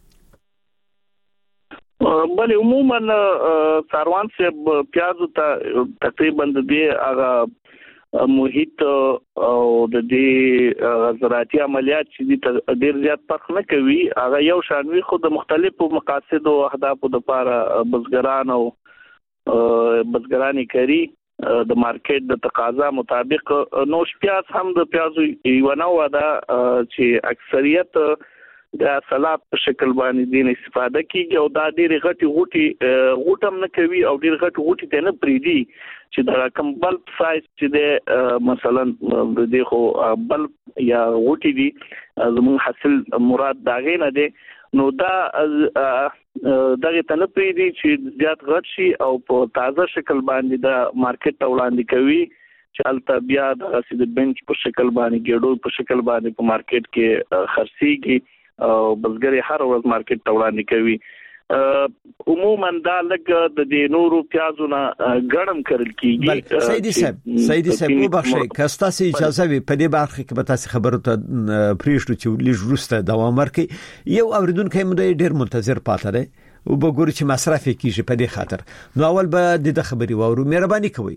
بله عموما ساروان سے پیازو ته تقریبا د دې هغه محیط او د دې زراعتي عملیات چې ډیر زیات فرق نه کوي هغه یو شانوي خو د مختلفو مقاصد او اهدافو لپاره بزګران او بزګرانی کوي د مارکیټ د تقاضا مطابق. نوش پیاز هم د پیازو یو نوع ده چې اکثریت د سلاد په شکل باندې دین استفاده کیږي او دا ډیر غوټم نه کوي او ډیر غټ غوټي ته نه پریدي چې دا کوم بلب سایز چې د مثلا د دې خو بلب یا غوټي دي زموږ حاصل مراد داغه نه دي نو دا دغه ته نه پریدي چې زیات غټ شي او په تازه شکل باندې د مارکیټ ته وړاندې کوي چې البته بیا د سید بنچ په شکل باندې ګډو په شکل باندې په مارکیټ کې خرڅيږي او بزګر هر ورځ مارکیټ ته وړاندې کوي. عموما دا لګ د دې نورو پیازونه ګړم کړل کیږي. سیدی صاحب وبخښئ کستا سي اجازه وي په دې برخه کې به تاسو خبرو ته پریښتو چې لږ وروسته دوام ورکړي. یو اوریدونکو هم ډیر منتظر پاتره او وګورئ چې مصرف کیږي په دې خاطر نو اول به د خبري وورو. مهرباني کوئ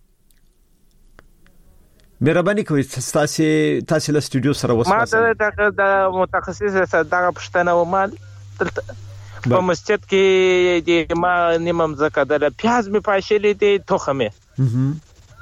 تاسو له استودیو سره وسوسه ما د متخصص دغه پښتنه و مال په مسجد کې د ما نیمم زکه د پیاز می پاشلې دي توخمه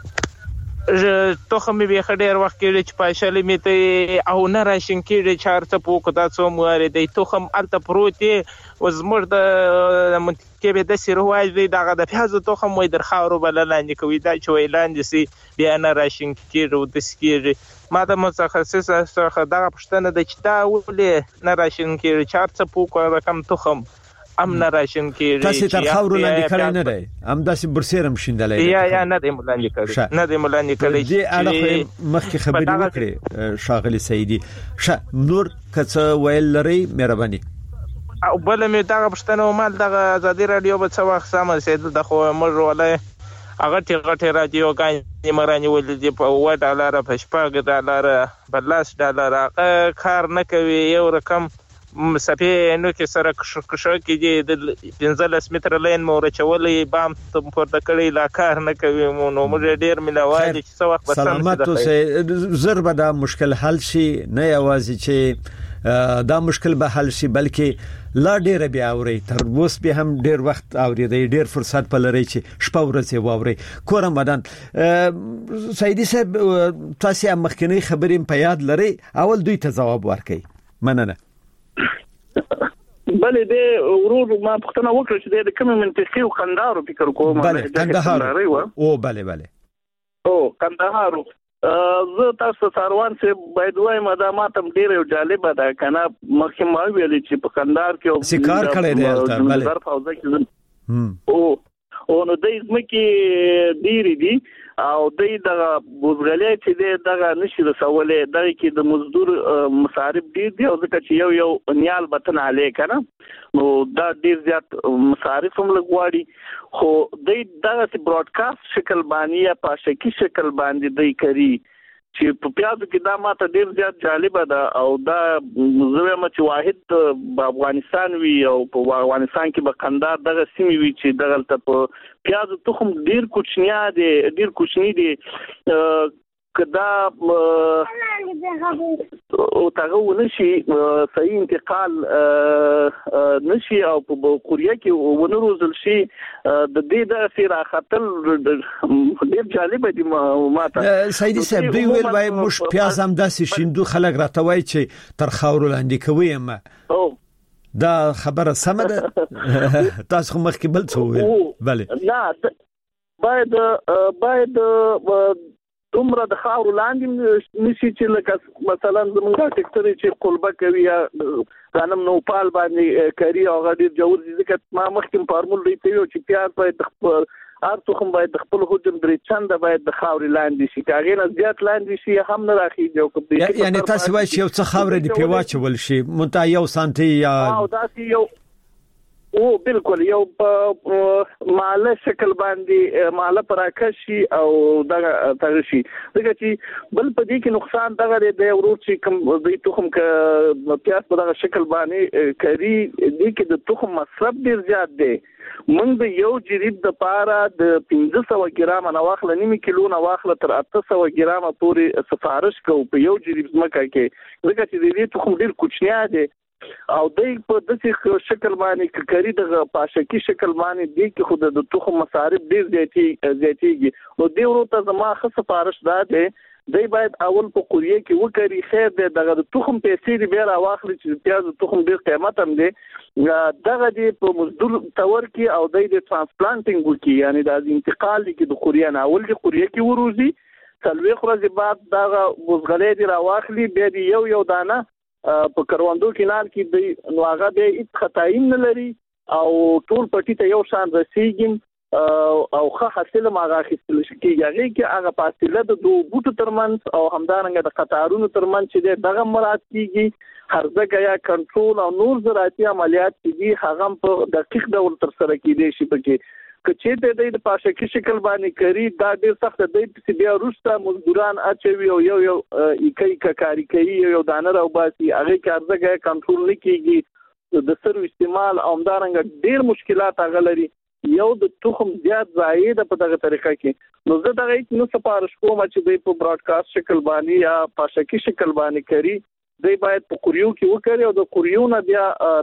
توخمه به خډیر وخت کې چې پاشلې می ته او نه راشن کې چارته پوک دا څو موارد دی توخم الته پروتي وزمر د منطقه به د سیروای دی دغه د پیاز توخم وای در خاورو بل لاندې کوي دا چې ویلاندې سي بیا نه راشن کې رو د سکیر ما د متخصص سره دغه پښتنه د چتا ولې نه راشن کې چارته پوک رقم توخم ام نه راشن کې تاسو تر خاورو لاندې کړی نه دی ام داسې برسیرم شیندلې یا نه دی ملاندې کړی نه دی ملاندې کړی دې اړه مخکې خبرې وکړې شاغلی سیدی نور کڅ ویل لري مهرباني او بل مې دغه پښتنه مال دغه ازادي رادیو په څو وخت سم سید د خو مر ولای هغه ټیغه رادیو غاین مراني ولدي په $1 په $8 په $10 کار نه کوي یو رقم صفي نو کې سره کښو کې دي 15 متر لین مورچولې بام پورته کړی لا کار نه کوي نو موږ ډیر ملوادي چې څو وخت سلامت اوسه ضرب دا مشکل حل شي نه یوازې چې دا مشکل به حل شي بلکې لا ډیر بیا اوري تر اوس به هم ډیر وخت اوري ډیر فرصت په لري چې شپه ورځ واوري کورم بدن سیدی صاحب تاسو مخکنی خبرې په یاد لري اول دوی ته جواب ورکړي مننه بلې د ورور ما پښتنه وکړه چې د کوم منطقي او قندهار فکر کوم قندهار او بله او قندهار زه تاسو ساروان چې باید وایم دا ماته ډیر جالب ده کنه مخکې ما ویل چې په قندهار کې سکار کړی دی البته بله او نو د ځمکې ډیری دي او د بوزغلې چې دغه نشي رسولې دغه کې د مزدور مصارف ډیر دي او ځکه چې یو نیال بتن علی کنه نو دا ډیر زیات مصارف هم لګواړي خو دغه براډکاسټ شکل باندې یا پاشکی شکل باندې دی کوي چې په پیازو کې دا ماته ډیر زیات جالب ده او دا زویم چې واحد په افغانستان وی او په افغانستان کې به قندهار دغه سیمې وی چې دغه په پیازو تخم ډیر کوچنی دي کدا او تاغه ونشي صحیح انتقال نشي او په کوریا کې ونروزل شي د دې د سیرا خطل ډیر جالب دي ماته سیدی صاحب دی ویل وای مش پیاز هم داسې شیندو خلک راټوي چې تر خاور لاندې کوي ما دا خبره سمه ده تاسو مخکې بل څه ویل بله لا باید دومره د خاور لاندې نشي چې لکه مثلا زمونږ سېکټر چې قلبه کوي یا غنم نو پال باندې کوي او غډیر جوړ دي ځکه ما مخکې فارمول لیکي چې پیاز باید هر تخم باید خپل حجم درې چنده باید د خاور لاندې شي کاغې نه زیات لاندې شي هم نه راخیږي او کوم یعنی تاسو وایي چې یو څه خاور دی پیواچول شي مونته یو سانتي یا او داسې یو او بالکل یو ماله شکل باندې ماله پراکشي او دغه تغشي دغه چې بل په دې کې نقصان دغه دی ورور چې کوم د تخم ک پیاز په دغه شکل باندې کوي دې کې د تخم مصرف ډیر زیات دی موږ د یو جریب د پاره د 1500 ګرام نه واخله نیم کیلو نه واخله تر 800 ګرام پورې سفارش کوو په یو جریب ځمکه کې ځکه چې دې تخم ډیر کوچنی دی او دای په داسې شکل باندې کری د پاشکی شکل باندې دی کې خود د تخم مصارف ډیر زیاتیږي نو دی ورته زما خاص سفارش ده دی باید اول په قوریه کې وکړي خیر دی دغه تخم پیسې دی بیا واخلي چې پیاز تخم ډیر قیمت هم دی دغه دی په مزدور تور کې او دی د ترانسپلانټینګ وکړي یعنی د انتقال کې د قوریه نه اول د قوریه کې وروزي څلوي خورځي بعد دغه بوزغلې دی راواخلي بیا دی یو دانه په کروندو کینال کې د نوغه به هیڅ خطایم نه لري او ټول پټی ته یو شان رسیږي او ښه حاصل ماغه خپل شي کېږي کې هغه فاصله د دوه بوټو ترمنځ او همدارنګه د قطارونو ترمنځ چې دغه مراد کیږي هرڅه یا کنټرول او نور زراعتي عملیات چې هغه په دقیق ډول تر سره کیدي شي پکې کچې ته د پاشکی شکل باندې کری دا ډیر سخت دی چې بیا روسته مزدوران اچوي او یو یکای کاری کوي یو دانه او باسي هغه کارځه کنټرول نه کیږي د سر استعمال اومدارنګ ډیر مشکلات غلري یو د تخم زیات زائد په دغه طریقه کې نو زه دغه نو سپارښت کوم چې د په براډکاسټ شکل باندې یا پاشکی شکل باندې کری دی باید په کوریو کې وکړي او د کوریو نه بیا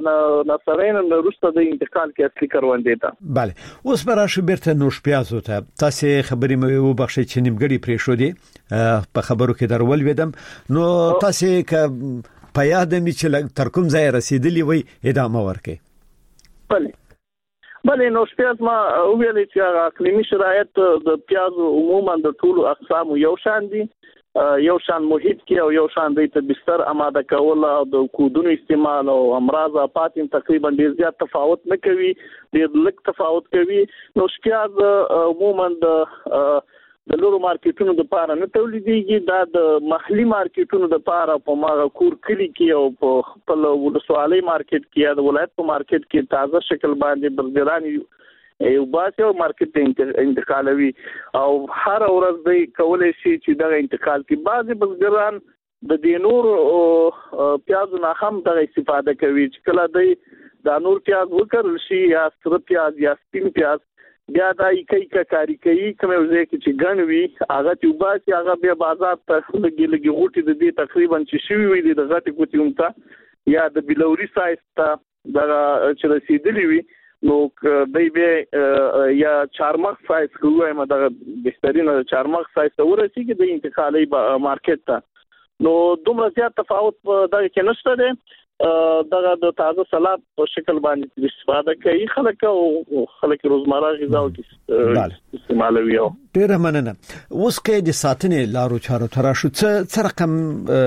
نصرین نه روسته د انتقال کې اصلي کروندې ته bale اوس براشه بیرته نوش پیازو ته تاسو خبرې مې وبخښئ چې نیمګړی پرې شو دي په خبرو کې درول ویدم نو تاسو ک په یاد مې چې تر کوم ځای رسیدلی وي ادامه ورکړئ بله نوش پیاز ما ویل چې اقلیمي شرایط د پیازو عموما د ټولو اقسام یو شان دي یو شان محیط کې او یو شان د بستر آماده کول او د کودونو استعمال او امراض افات تقریبا ډیر زیات تفاوت نه کوي ډیر لږ تفاوت کوي نو پیاز عموما د لورو مارکیټونو د پاره نه تولیدېږي دا د محلي مارکیټونو د پاره په ماغه کور کلی کې او په خپل ولسوالۍ مارکیټ کې یا د ولایت په مارکیټ کې تازه شکل باندې برګرانی یو باسي او مارکیټ انتقالوي او هر ورځ دوی کولای شي چې دا انتقال کې بعضي بزګران د دې نور پیازو نه هم د استفاده کوي چې کله دوی دا نور پیاز وکړل شي یا سره پیاز یا سپین پیاز بیا دا یې کاری کوي کوم ځای کې چې غنوي هغه چې وباسي هغه بیا بازار ته لګي غوټي د دې تقریبا چې شوی وي د غټي کوټي همته یا د بلوري سایز ته دا چې رسیدلی وي نو دای به یا چارمغ سایز کوی ما دا بهترینه چارمغ سایز ته ورسیږي د انتقالي مارکیټ ته نو دومره زیات تفاوت دا کې نشته ده دغه د تازه سلاد په شکل باندې استفاده کوي خلک او خلک روزمره غذا او استعمالوي. ډیره مننه. اوس کې د ساتنې لارو چارو تراشو څه رقم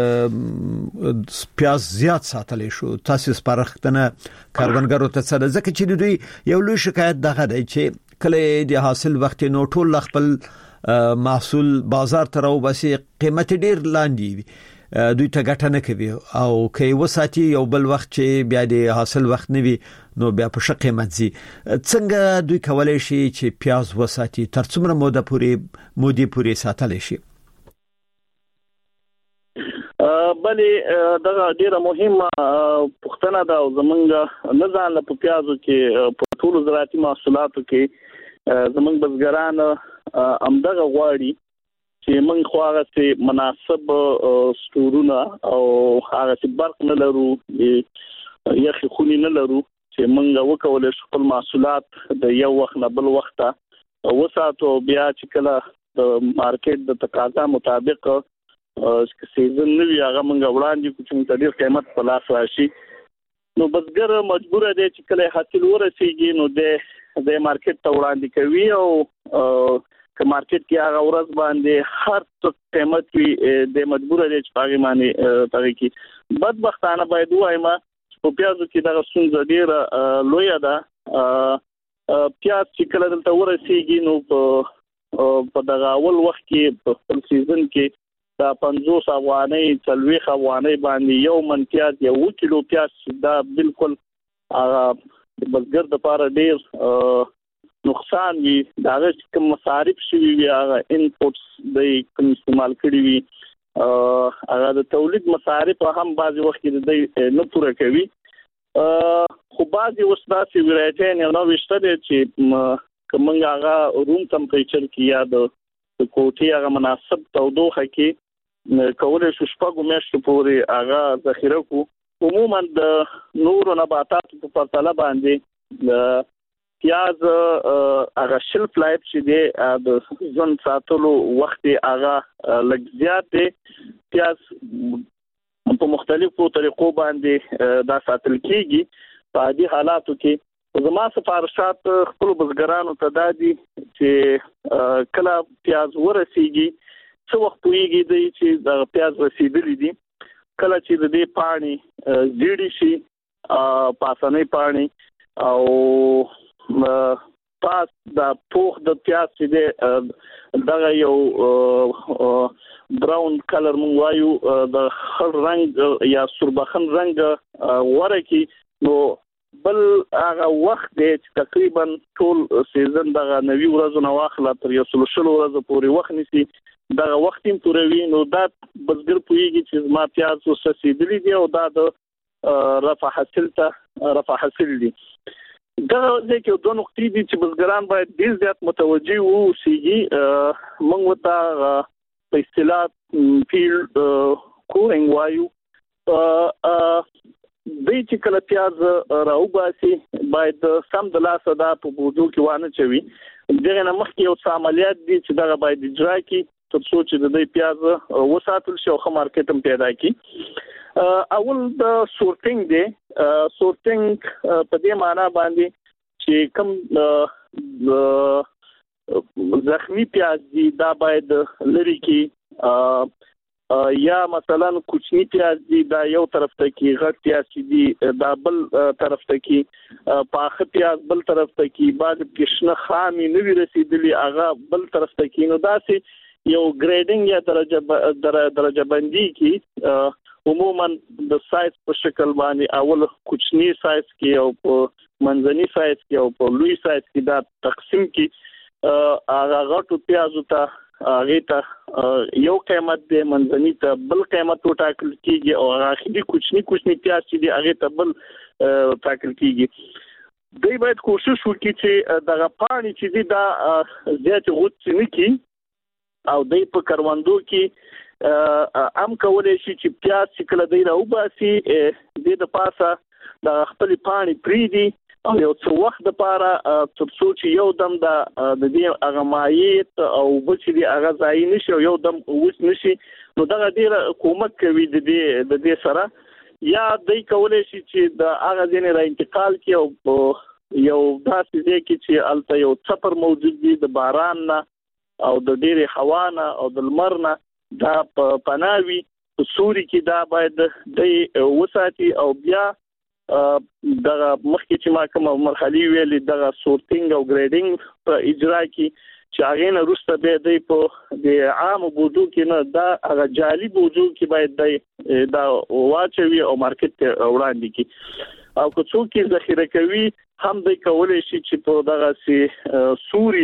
پیاز زیات ساتلی شو تاسو سپارښتنه کاربنګرو ته څه ځکه چې دوی یو لوی شکایت دغه دی چې کله د حاصل وخت نو ټول خپل محصول بازار ته راو باسي قیمت ډیر لاندې وي دوی ته ګټه نه کوي او کې وساتي یو بل وخت چې بیا د حاصل وخت نه وي نو بیا په شق قیمت زی څنګه دوی کولای شي چې پیاز وساتي تر څومره موده پورې ساتلی شي؟ بلې دا ډیره مهمه پوښتنه ده او زمونږ نه ځان په پیازو کې په ټولو زراعتي محصولاتو کې زمونږ بزګران امدغه غواړي چې موږ خو هغه چې مناسب سټورونه او هغه چې برق نه لرو یخي خونی نه لرو چې موږ وکولای شو خپل محصولات د یو وخت نه بل وخت وساتو بیا چې کله د مارکیټ د تقاضا مطابق سیزن نوی هغه موږ وړاندې کوم چې ډیر قیمت په لاس راشي نو بزګر مجبور دی چې کله حاصل ورسیږي نو د مارکیټ ته وړاندې کوي او که مارکیټ کې هغه ورځ باندې هر څه قیمت وي د مجبور دي چې پاګې باندې طریقې بدبختانه باید وایم په پیازو کې دا څنګه ډیره لوی ده پیاز چې کله دلته ورسیږي نو په دغه اول وخت کې په سیزن کې دا 50 افغانۍ 40 افغانۍ باندې یو من پیاز یو کیلو پیاز دا بالکل بزګر د پاره ډیر نقصان وي دا چې کوم مصارف شوي وي هغه انپوټس د کوم استعمال کړي وي هغه د تولید مصارف هم بعضي وخت کې نه پوره کوي خو بعضي وسداسي ورایټین نو وشته چې کومه هغه روم ټمپریچر کې یا د کوټې هغه مناسب تودوخه کې کولای شو شپږ میاشتې پورې هغه ذخیره کو عموما د نورو نباتاتو په پرتله باندې پیاز هغه شلف لایف چې دی د ځون ساتلو وخت هغه لږ زیات دی پیاز په مختلفو طریقو باندې دا ساتل کیږي په دې حالاتو کې زما سفارشات خپل بزګرانو ته دادي چې کله پیاز ورسیږي څو وخت پوېږي دی چې د پیاز رسیدلی دي کله چې د دې پانی زیړی شي پاسنۍ پانی او پاس دا پوخ د پیاز چې دی دغه یو براون کلر مونږ وایو د خړ رنگ یا سربخن رنگ ورکی نو بل هغه وخت دی چې تقریبا ټول سیزن دغه 90 ورځې نو واخله تر 100 ورځې پورې وخت نسی دغه وخت هم پوروي نو دا بزګر پوېږي چې ما پیاز وسېدلی دی او دا د رفع حاصل دی دا د کې دوه نقطې دي چې بزګران باید ډیر زیات متوجي ووسیږي موږ وتا په اصطلاح فیلډ کورینګ وایو د چې کله پیاز راوباسي باید سم د لاس ادا په بوجو کې وانه چوي دغه نه مخکې یو عملیات دي چې دا باید اجرا کی تر څو چې د دې پیاز وساتل شي او خو مارکیټ هم پیدا کی اول د سورټینګ دی سورټینګ په دې معنی باندې چې کوم زخمی پیاز دی دا باید لری کی یا مثلا کوچنی پیاز دی دا یو طرف ته کی غټ پیاز دی دا بل طرف ته کی پاخه پیاز بل طرف ته کی بعد کښنه خامي نوی رسیدلی هغه بل طرف ته کی نو داسې یو ګریډینګ یا درجه بندي کی عموما د سایز په شکل باندې اول کوچنی سایز کې او په منځني سایز کې او په لوی سایز کې دا تقسیم کې هغه غټو پیازو ته هغه ته یو قیمت دی، منځني ته بل قیمت وټاکل کیږي او هغه اخري کوچني پیاز چې دی هغه ته بل ټاکل کیږي. دوی باید کوشش وکړي چې دغه پانی چې دی دا زیات غوڅ نه کی او دوی په کروندو کې ام کولای شي چې پیاز چې کله دی راوباسي د پاسه د خپل پانی پریدي او یو څو وخت لپاره تر څو چې یو دم د دې هغه مایع او بچی دی هغه ځای نشي او یو دم وښ نشي، نو دا ډیر کومک کوي د دې سره. یا دوی کولای شي چې د هغه ځینې را انتقال کی او یو داسې ځای کې چې الته یو څپر موجود دی د باران نه او د ډېرې هوا نه او د لمر نه دا پناوي په سوري کې دا باید د وساتي او بیا دغه مخکې چې ما کومه مرحلي ویلې دغه سورتینګ او ګریډینګ په اجرا کې چې هغه نه وروسته به د عام بوجو کې نه دا هغه جعلي بوجو کې باید دا واچوي او مارکیټ ته وړاندې کی او که څوک یې ذخیره کوي هم دوی کولای شي چې په دغه سي سوري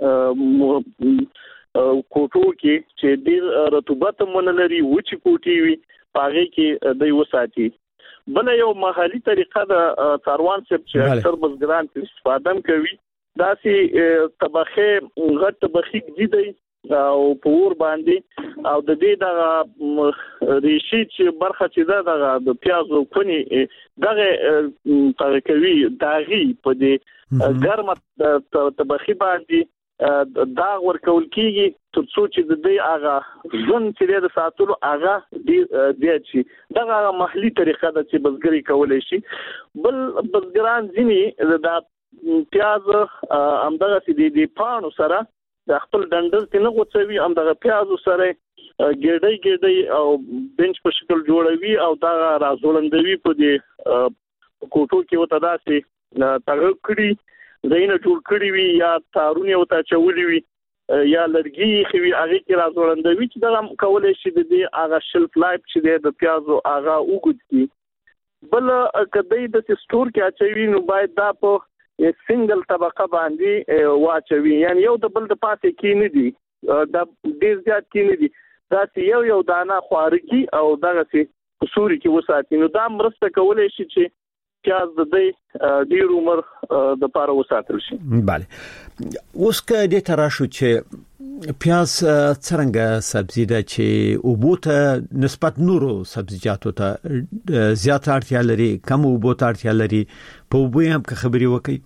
کوټو کې چې ډېر رطوبت مونلري وچی کوټي وي هغه کې دوی وساتي. بل یو محلي طریقه د څاروان سپ چې اکثر بزګران استفاده کوي دا سي طبخه غټ طبخي جدي او پور باندې او د دې د ریشي چې برخه چې د پیازو کونی دغه طریقوي داغي په دې ګرمه طبخي باندې داغ ورکول کیږي تر څو چې د دې هغه ځن چې د ساتلو هغه دی شي. دغه محلي طریقه ده چې بزګری کولای شي. بل بزګران ځینی د پیاز همدغه سي د پانو سره د خپل ډنډر کې نه غوڅوي، همدغه پیازو سره ګډي او بنچ په شکل جوړوي او دا رازولندوي په دې کوټو کې وته داسې تغیر کړي زینه جوړ کړی وي یا تارونه او تا چولې وي یا لرګي خوي هغه کې راځوړندوي چې دا کولای شي د دې هغه شلف لایف چې د پیازو هغه وګړي. بل کدی د سټور کې اچوي نو باید دا په سنگل طبقه باندې واچوي، یعنی یو د بل د پاتې کې نه دي دا ډیر زیات کې نه دي، دا یو دانه خوارکی او دغه سي سوري کې وساتي. نو دا مرسته کولای شي چې پیاز د دې ډیر عمر د پاره وساتل شي. bale اوس که د تراشو چې پیاز څنګه سبزی ده چې اوبوته نسبت نورو سبزیجاتو ته زیات اړتیا لري، کم اوبوته اړتیا لري، په اوبو هم خبري وکړي.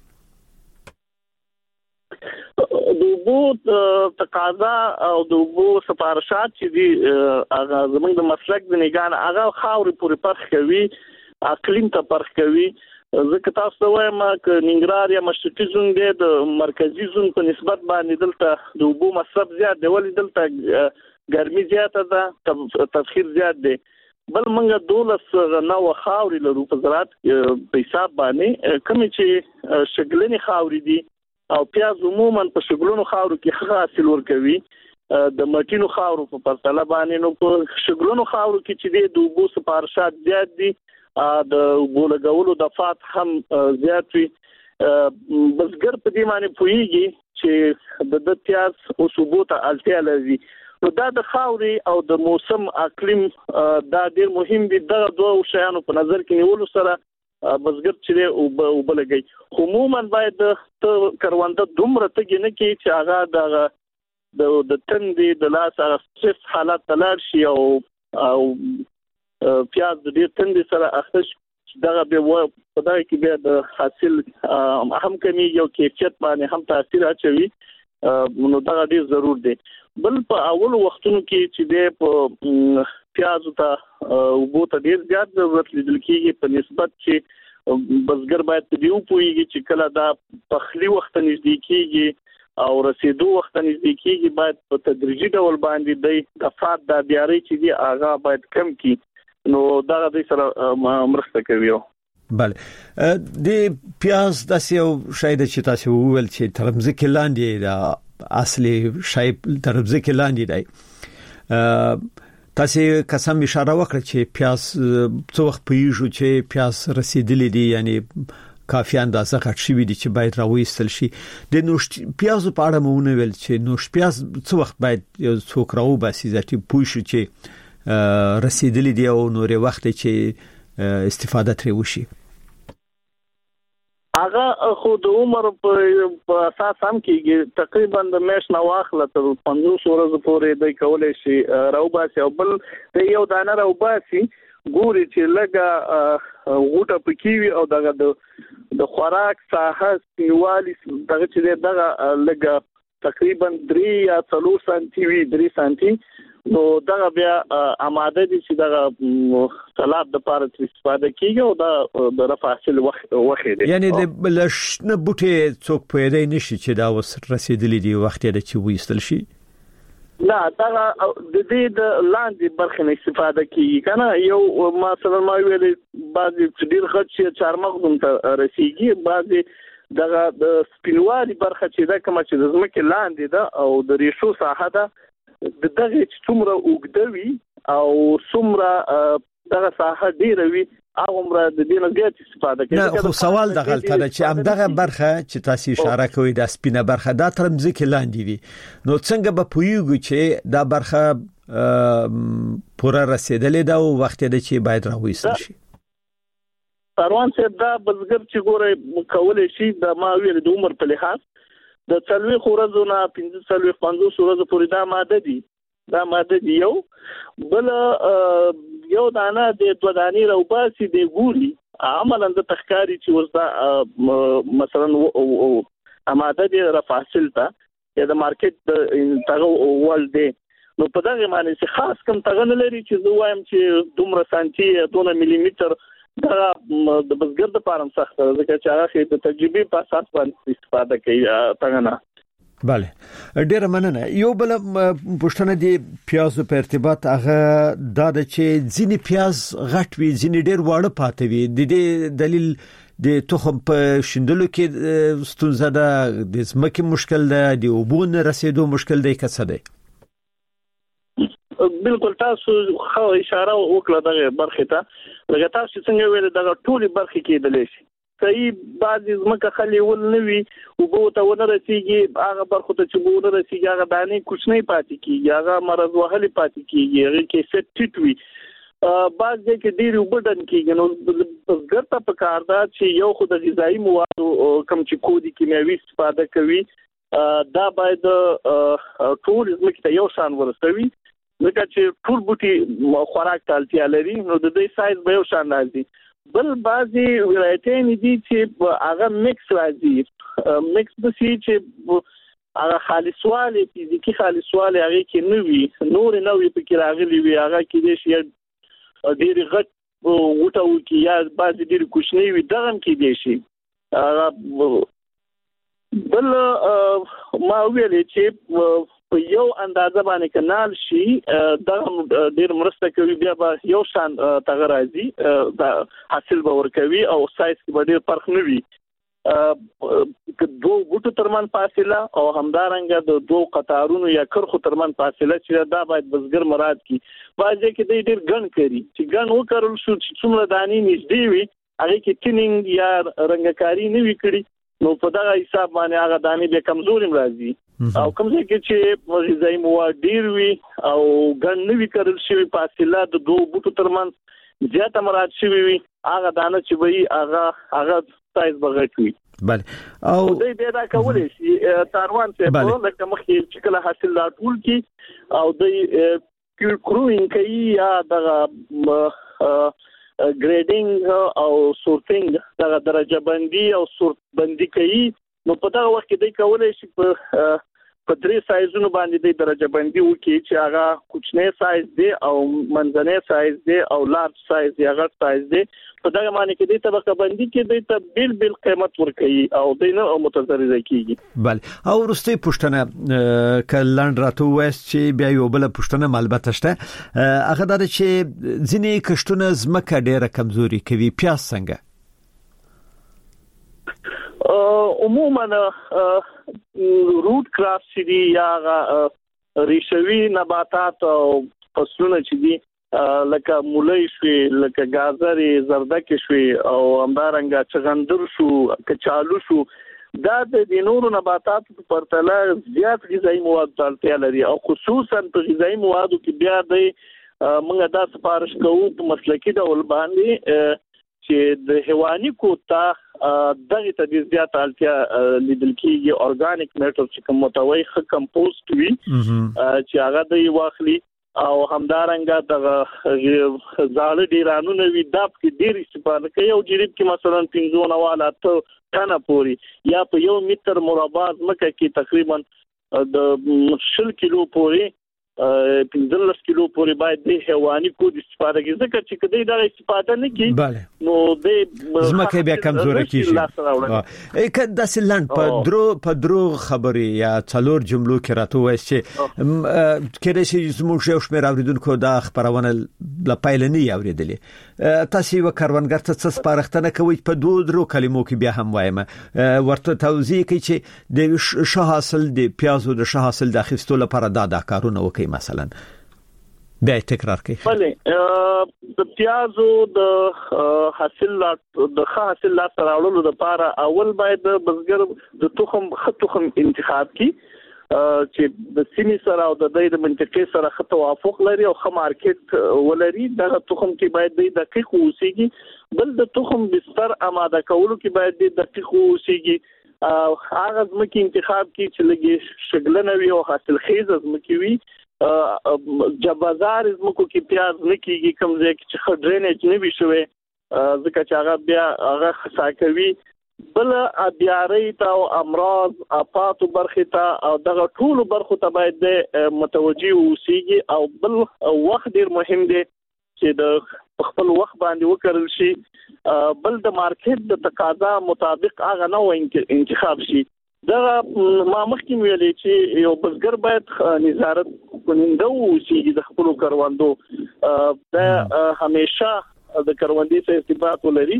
د اوبو تقاضا او د اوبو سپارښت چې دي هغه زموږ د مسلک د نگان هغه خاورې پورې پرخ کوي، اقلیم ته پرخ کوي. ځکه تاسو وایم ک ننګرهار یا مشرقي زون د مرکزی زون په نسبت باندې دلته د اوبو مصرف زیات دی، ولې دلته ګرمي زیاته ده، تبخیر زیات دی. بل موږ 12 نو خاورې لرو په زراعت په حساب باندې، کوم چې شګلنې خاورې دي او پیاز عموما په شګلونو خاورو کې ښه حاصل ورکوي د مټینو خاورو په پرتله باندې. نو په شګلونو خاورو کې چې د اوبو سپارښت زیات دي، د بولګولو دفعات هم زیات وي. بزګر په دې معنی پوهیږي چې د پیاز او ثبوت اړتیا لري. نو دا د خاورې او د موسم اقلیم دا ډیر مهم دي. دا دوه شیانو په نظر کې نیولو سره بزګر چې او بلګي عموما باید ته کرونده دومره تګ نه کی چې هغه د تندې د لاس سټرس حالت تلار شي او پیاز د دې تندې سره اخش دغه به په دای کې به د حاصل هم کمی یو کیفیت باندې هم تاثیر اچوي. نو دا ډیر ضرور دی. بل په اول وختونو کې چې د په پیاز ته وبو ته ډیر زیات ضرورت لیدل کېږي په نسبت چې بزګر باید دې وپويږي چې کله دا پخلي وخت نږدې کېږي او رسیدو وخت نږدې کېږي باید په تدریجي ډول باندې د دفعات د بیاري چې دی هغه باید کم کی. نو دا د سره مرسته کوي. بله د پیاز د سیو شاید چې تاسو وویل چې ترمزه کې لاندې دا اصلي شای ترمزه کې لاندې دی. تاسو قسم اشاره وکړه چې پیاز څو وخت پیژو چې پیاز رسیدلی دی، یعنی کافي اندازه غټ شوی دي چې باید راوېستل شي. د نوش پیازو په اړه مونږ ویل چې نوش پیاز څو وخت باید څوک راو باسي ځکه پوه شو چې رسیدلی دی او نورې وخت چې استفاده ترې وشي. هغه خو د عمر په اساس هم کېږي، تقریبا د میاشت نه واخله تر 50 ورځې پورې د کولای شي راوباسي او بل د یو دانه راوباسي ګوري چې لګه غوټه پکېوي او دغه د خوراک ساحه سپینوالي دغه چې دغه لګه تقریبا 3 یا 4 سانتي وي 3 سانتي نو دغه بیا آماده دي چې دغه سلاد د پاره استفاده کیږي او د رفع حاصل وخت دی. یعنی د بلشنه بوټي څوک پیدا نشي چې دا وس رسیدلی دی وخت دی چې وېستل شي. لا دا د دې د لاندې برخې نه استفاده کیږي کنه. یو مثلا ما ویل بعضی ډیر غټ چې چارمغز ته رسیږي، بعضی دغه د سپینوالي برخه چې دا کوم چې د زمکه لاندې ده او د ریشو ساحه ده دغه څومره وګدوي او څومره دغه ساحه ډیره وي عمره د دې نه زیات استفاده کوي. نه خو سوال د غلطه ده چې همدغه برخه چې تاسو اشاره کوي د سپینه برخه دا تر مځکه لاندې وي، نو څنګه به پویږي چې دا برخه پوره رسیدلې ده او وخت دی چې باید راوېستل شي. سروان صاحب دا بزګر چې ګوره کولای شي د ما ویل د عمر په لحاظ د 40 ورځو نه 50 ورځو پورې دا ماده دی یو بل یو دانه د دوه دانی راوباسي دی ګوري عملاً د تخکاری چې وسدا مثلا اماده دی رفع حاصل ته یا د مارکیټ تاغه ول دی نو په دغه معنی چې خاص کم تغن لري چې زه وایم چې دومره سانتي 2 ملي متر دا د بزګر د پاره سخت ده ځکه چې هغه د تجربه په اساس باندې استفاده کوي څنګه. bale ډیره مننه. یو بل پښتنه دی پیازو په ارتباط هغه دا چې ځینی پیاز غټ وي ځینی ډیر واړه پاتې وي. د دې دلیل د تخم په شندلو کې ستونزه ده، د زمکه مشکل ده، د اوبون رسیدو مشکل دی که څه دی؟ بالکل تاسو خو اشاره وکړه دغه برخه ته لکه تاسو څنګه ویل دغه ټولي برخه کې دلې شي صحیح بعضی زمکه خلی ول نوي او بو ته ونه رسیږي هغه برخه ته چې بو ونه رسیږي هغه دانه کوچنی پاتې کیږي هغه مرز وهلي پاتې کیږي هغه کې سټ ټیټوي بعضی کې ډیر وبدن کیږي. نو بزګر ته پکار ده چې یو خو د غذایی موادو کم چې کودي کیمیاوي استفاده کوي دا باید ټول زمکه ته یو شان ورسوي لکه چې ټول بوټي خوراک ته اړتیا لري نو د دې سایز به یو شان راځي. بل بعضي ولایتونه دي چې هغه میکس راځي میکس د سي چې هغه خالصواله فزیکی خالصواله هغه کې نوې نوې پکې راغلي وي هغه کې دې شي ډېر غټ وټو کې یا بعضي ډېر کوچنی وي دغه کې دې شي. بل ما ویل چې په یو اندازه باندې کنال شي دا ډیر مرسته کوي بیا به یو شان تغیر راځي حاصل به ورکوي او سایز کې به ډیر فرق نه وي. دوه بوټو ترمن فاصله او همدارنګه د دوه قطارونو یا کرخو ترمن فاصله چې دا باید بزګر مراد کی واځي کې ډیر ګن کوي چې ګن وکړل شو چې څومره دانی نږدې وي هغه کې ټینینګ یا رنگکاری نه وکړي نو په دا حساب باندې هغه دانی به کمزوري راځي او کوم ځای کې چې غذایی مواد ډیر وي او ګن نه وکړل شي فاصله د دوه بوټو ترمن زیاته مراد شي وي هغه دانه چې وي هغه سایز بغټ وي. بله او دوی به دا کولای شي تاروان ته په لکه مخې چې کله حاصل لا ټول کی او دوی کروینګ کوي یا دغه ګریډینګ او سورټینګ دغه درجه بندي او سورټ بندي کوي نو په دا وخت کې دوی کولای شي په درې سایزونو باندې د درجه بندي وکړي چې هغه کوچنی سایز دی او منځنی سایز دی او لارج سایز دی هغه سایز دی په دا معنی کې د طبقه بندي کې د بل قیمت ورکړي او د نه متضرر کیږي. بله او ورسته پښتنه کلاند راتو وست چې بیا یو بل پښتنه البته شته هغه د چې ځینې کښتونه زمکه ډیره کمزوري کوي پیاز څنګه عموما روټ کراپ چې دی یا ریشوي نباتات او فصلونه چې دي لکه مولای شوي لکه گازرې زردکې شوي او همدارنګه چغندر شو کچالو شو دا د نورو نباتاتو په پرتله زیات غذایی مواد اړتیا لري او خصوصا په غذایی موادو کې بیا د موږ دا سپارښت کوو په مسلکي ډول باندې چې د حیواني کوتا دغه ته زیات اړتیا لیدل کېږي اورګانیک میټر چې کوم متوي خ کمپوست وي چې هغه د واخلي او همدارنګه د زاړه ډیرانونه وي دا په ډیر استفاده کوي او جریب کې مثلا 15 والا ټنه پوري یا په 1 متر مربع مکه کې تقریبا د 10 کیلو پوري 15 کیلو پوري باید د حیواني کود استفاده کوي ځکه چې کله دا استفاده نه کوي نو د زمکه بیا کمزوري کیږي کله د سلند په درو خبري یا څلور جملو کې راته وایي چې کله چې زموږ یو شمېر اوریدونکو دا خبرونه لا پایلنی اوریدلې تاسو یو کاروانګر ته سپارښتنه کوي په دوه درو کلمو کې بیا هم وایم ورته توضیح کوي چې د شه حاصل د پیازو د شه حاصل د اخیستلو لپاره دا کارونه وکړي مثلا بیا تکرار کوي د پیازو د حاصل د حاصل لا تراولو لپاره اول باید د بزګر د تخم انتخاب کی چې د سیمې سره او د منطقې سره خط توافق لري او خه مارکیټ ولري د تخم کې باید د دقیق اوسېږي بل د تخم بستر آماده کولو کې باید د دقیق اوسېږي هغه ځمکې انتخاب کی چې لګي شګلنه وي او حاصل خیز ځمکې وي جبازار زمکو کې پیاز نکېږي کوم ځای کې چې ډرینیج نه وي شوی ځکه چې هغه بیا هغه خساکوي بل ابياري ته او امراض افات برخه ته او دغه ټول برخه ته باید متوجي اوسېږي او بل وخت ډیر مهم دی چې د خپل وخت باندې وکړل شي بل د مارکیټ د تقاضا مطابق هغه نو انتخاب شي دا ما مخکې ویلې چې یو بزګر باید نظارت کننده اوسېږي د خپل کروندو دا همیشه د کروندې سره ارتباط ولري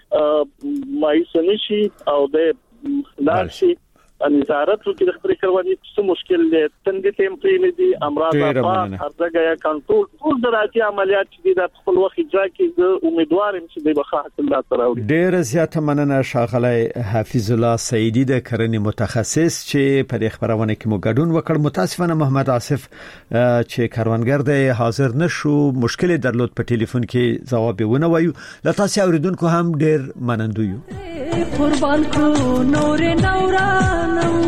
مایسنی شي او د لارشي نظارت وکړي د خپل کروندې څه مشکل دي تندې ټیمپری نه دي امراض افات هرڅه یا کنټرول ټول دراتي عملیات چې د خپل وخت اجرا کې د امیدوارم چې د بخښه حاصل تراوړي ډیر زیاته مننه شاغلی حفیظ الله سعیدی د کرنې متخصص چې په خبرونه کې مو ګډون وکړ متاسفانه محمد آصف چې کاروانګر دی حاضر نشو مشکل درلود په ټلیفون کې جواب ونه وایو لا تاسو اوریدونکو هم ډیر منندو یو قربان کو نور نورانو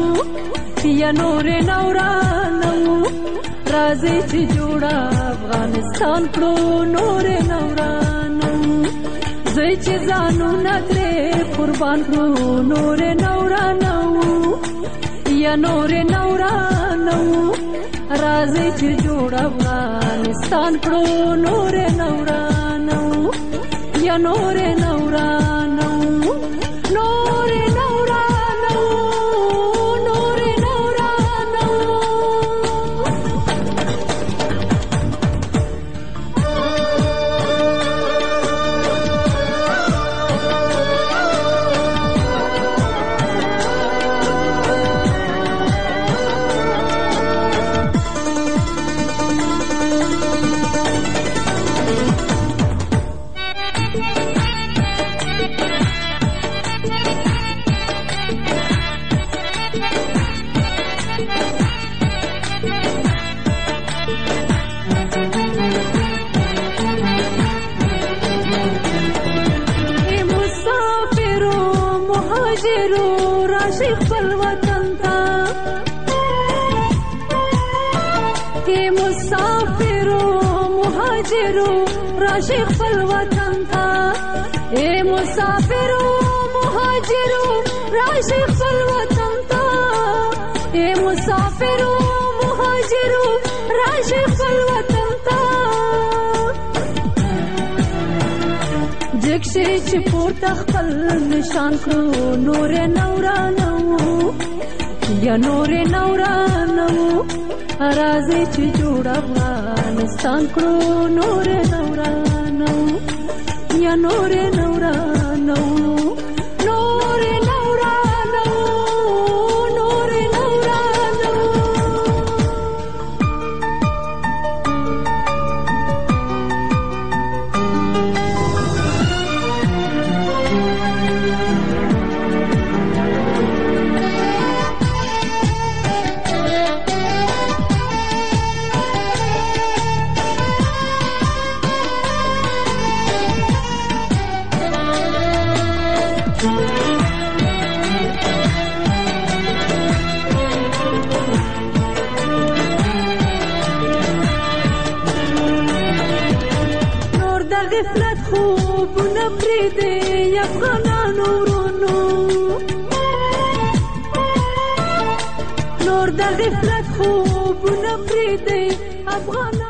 یا نور نورانو راځي چې جوړ افغانستان کړو نور نورانو زوی چې ځانو نتره قربان کړو نور نورانو یا نور نورانو راځي چې جوړ افغانستان کړو نور نورانو یا نور نورانو نور نورانو نور نورانو راشي خپل وطن ته اے مسافرو مهاجرو راشي خپل وطن ته اے مسافرو مهاجرو راشي خپل وطن ته جکشي چې پورته خپل نشان کړو نور نورانو یا نور نورانو راځي چې جوړ افغانستان کړو نور نورانو یا نور نورانو نور نورانو نور نورانو غفلت خوبونه پرېږدئ افغانانو ورونو نور د غفلت خوبونه پرېږدئ افغانانو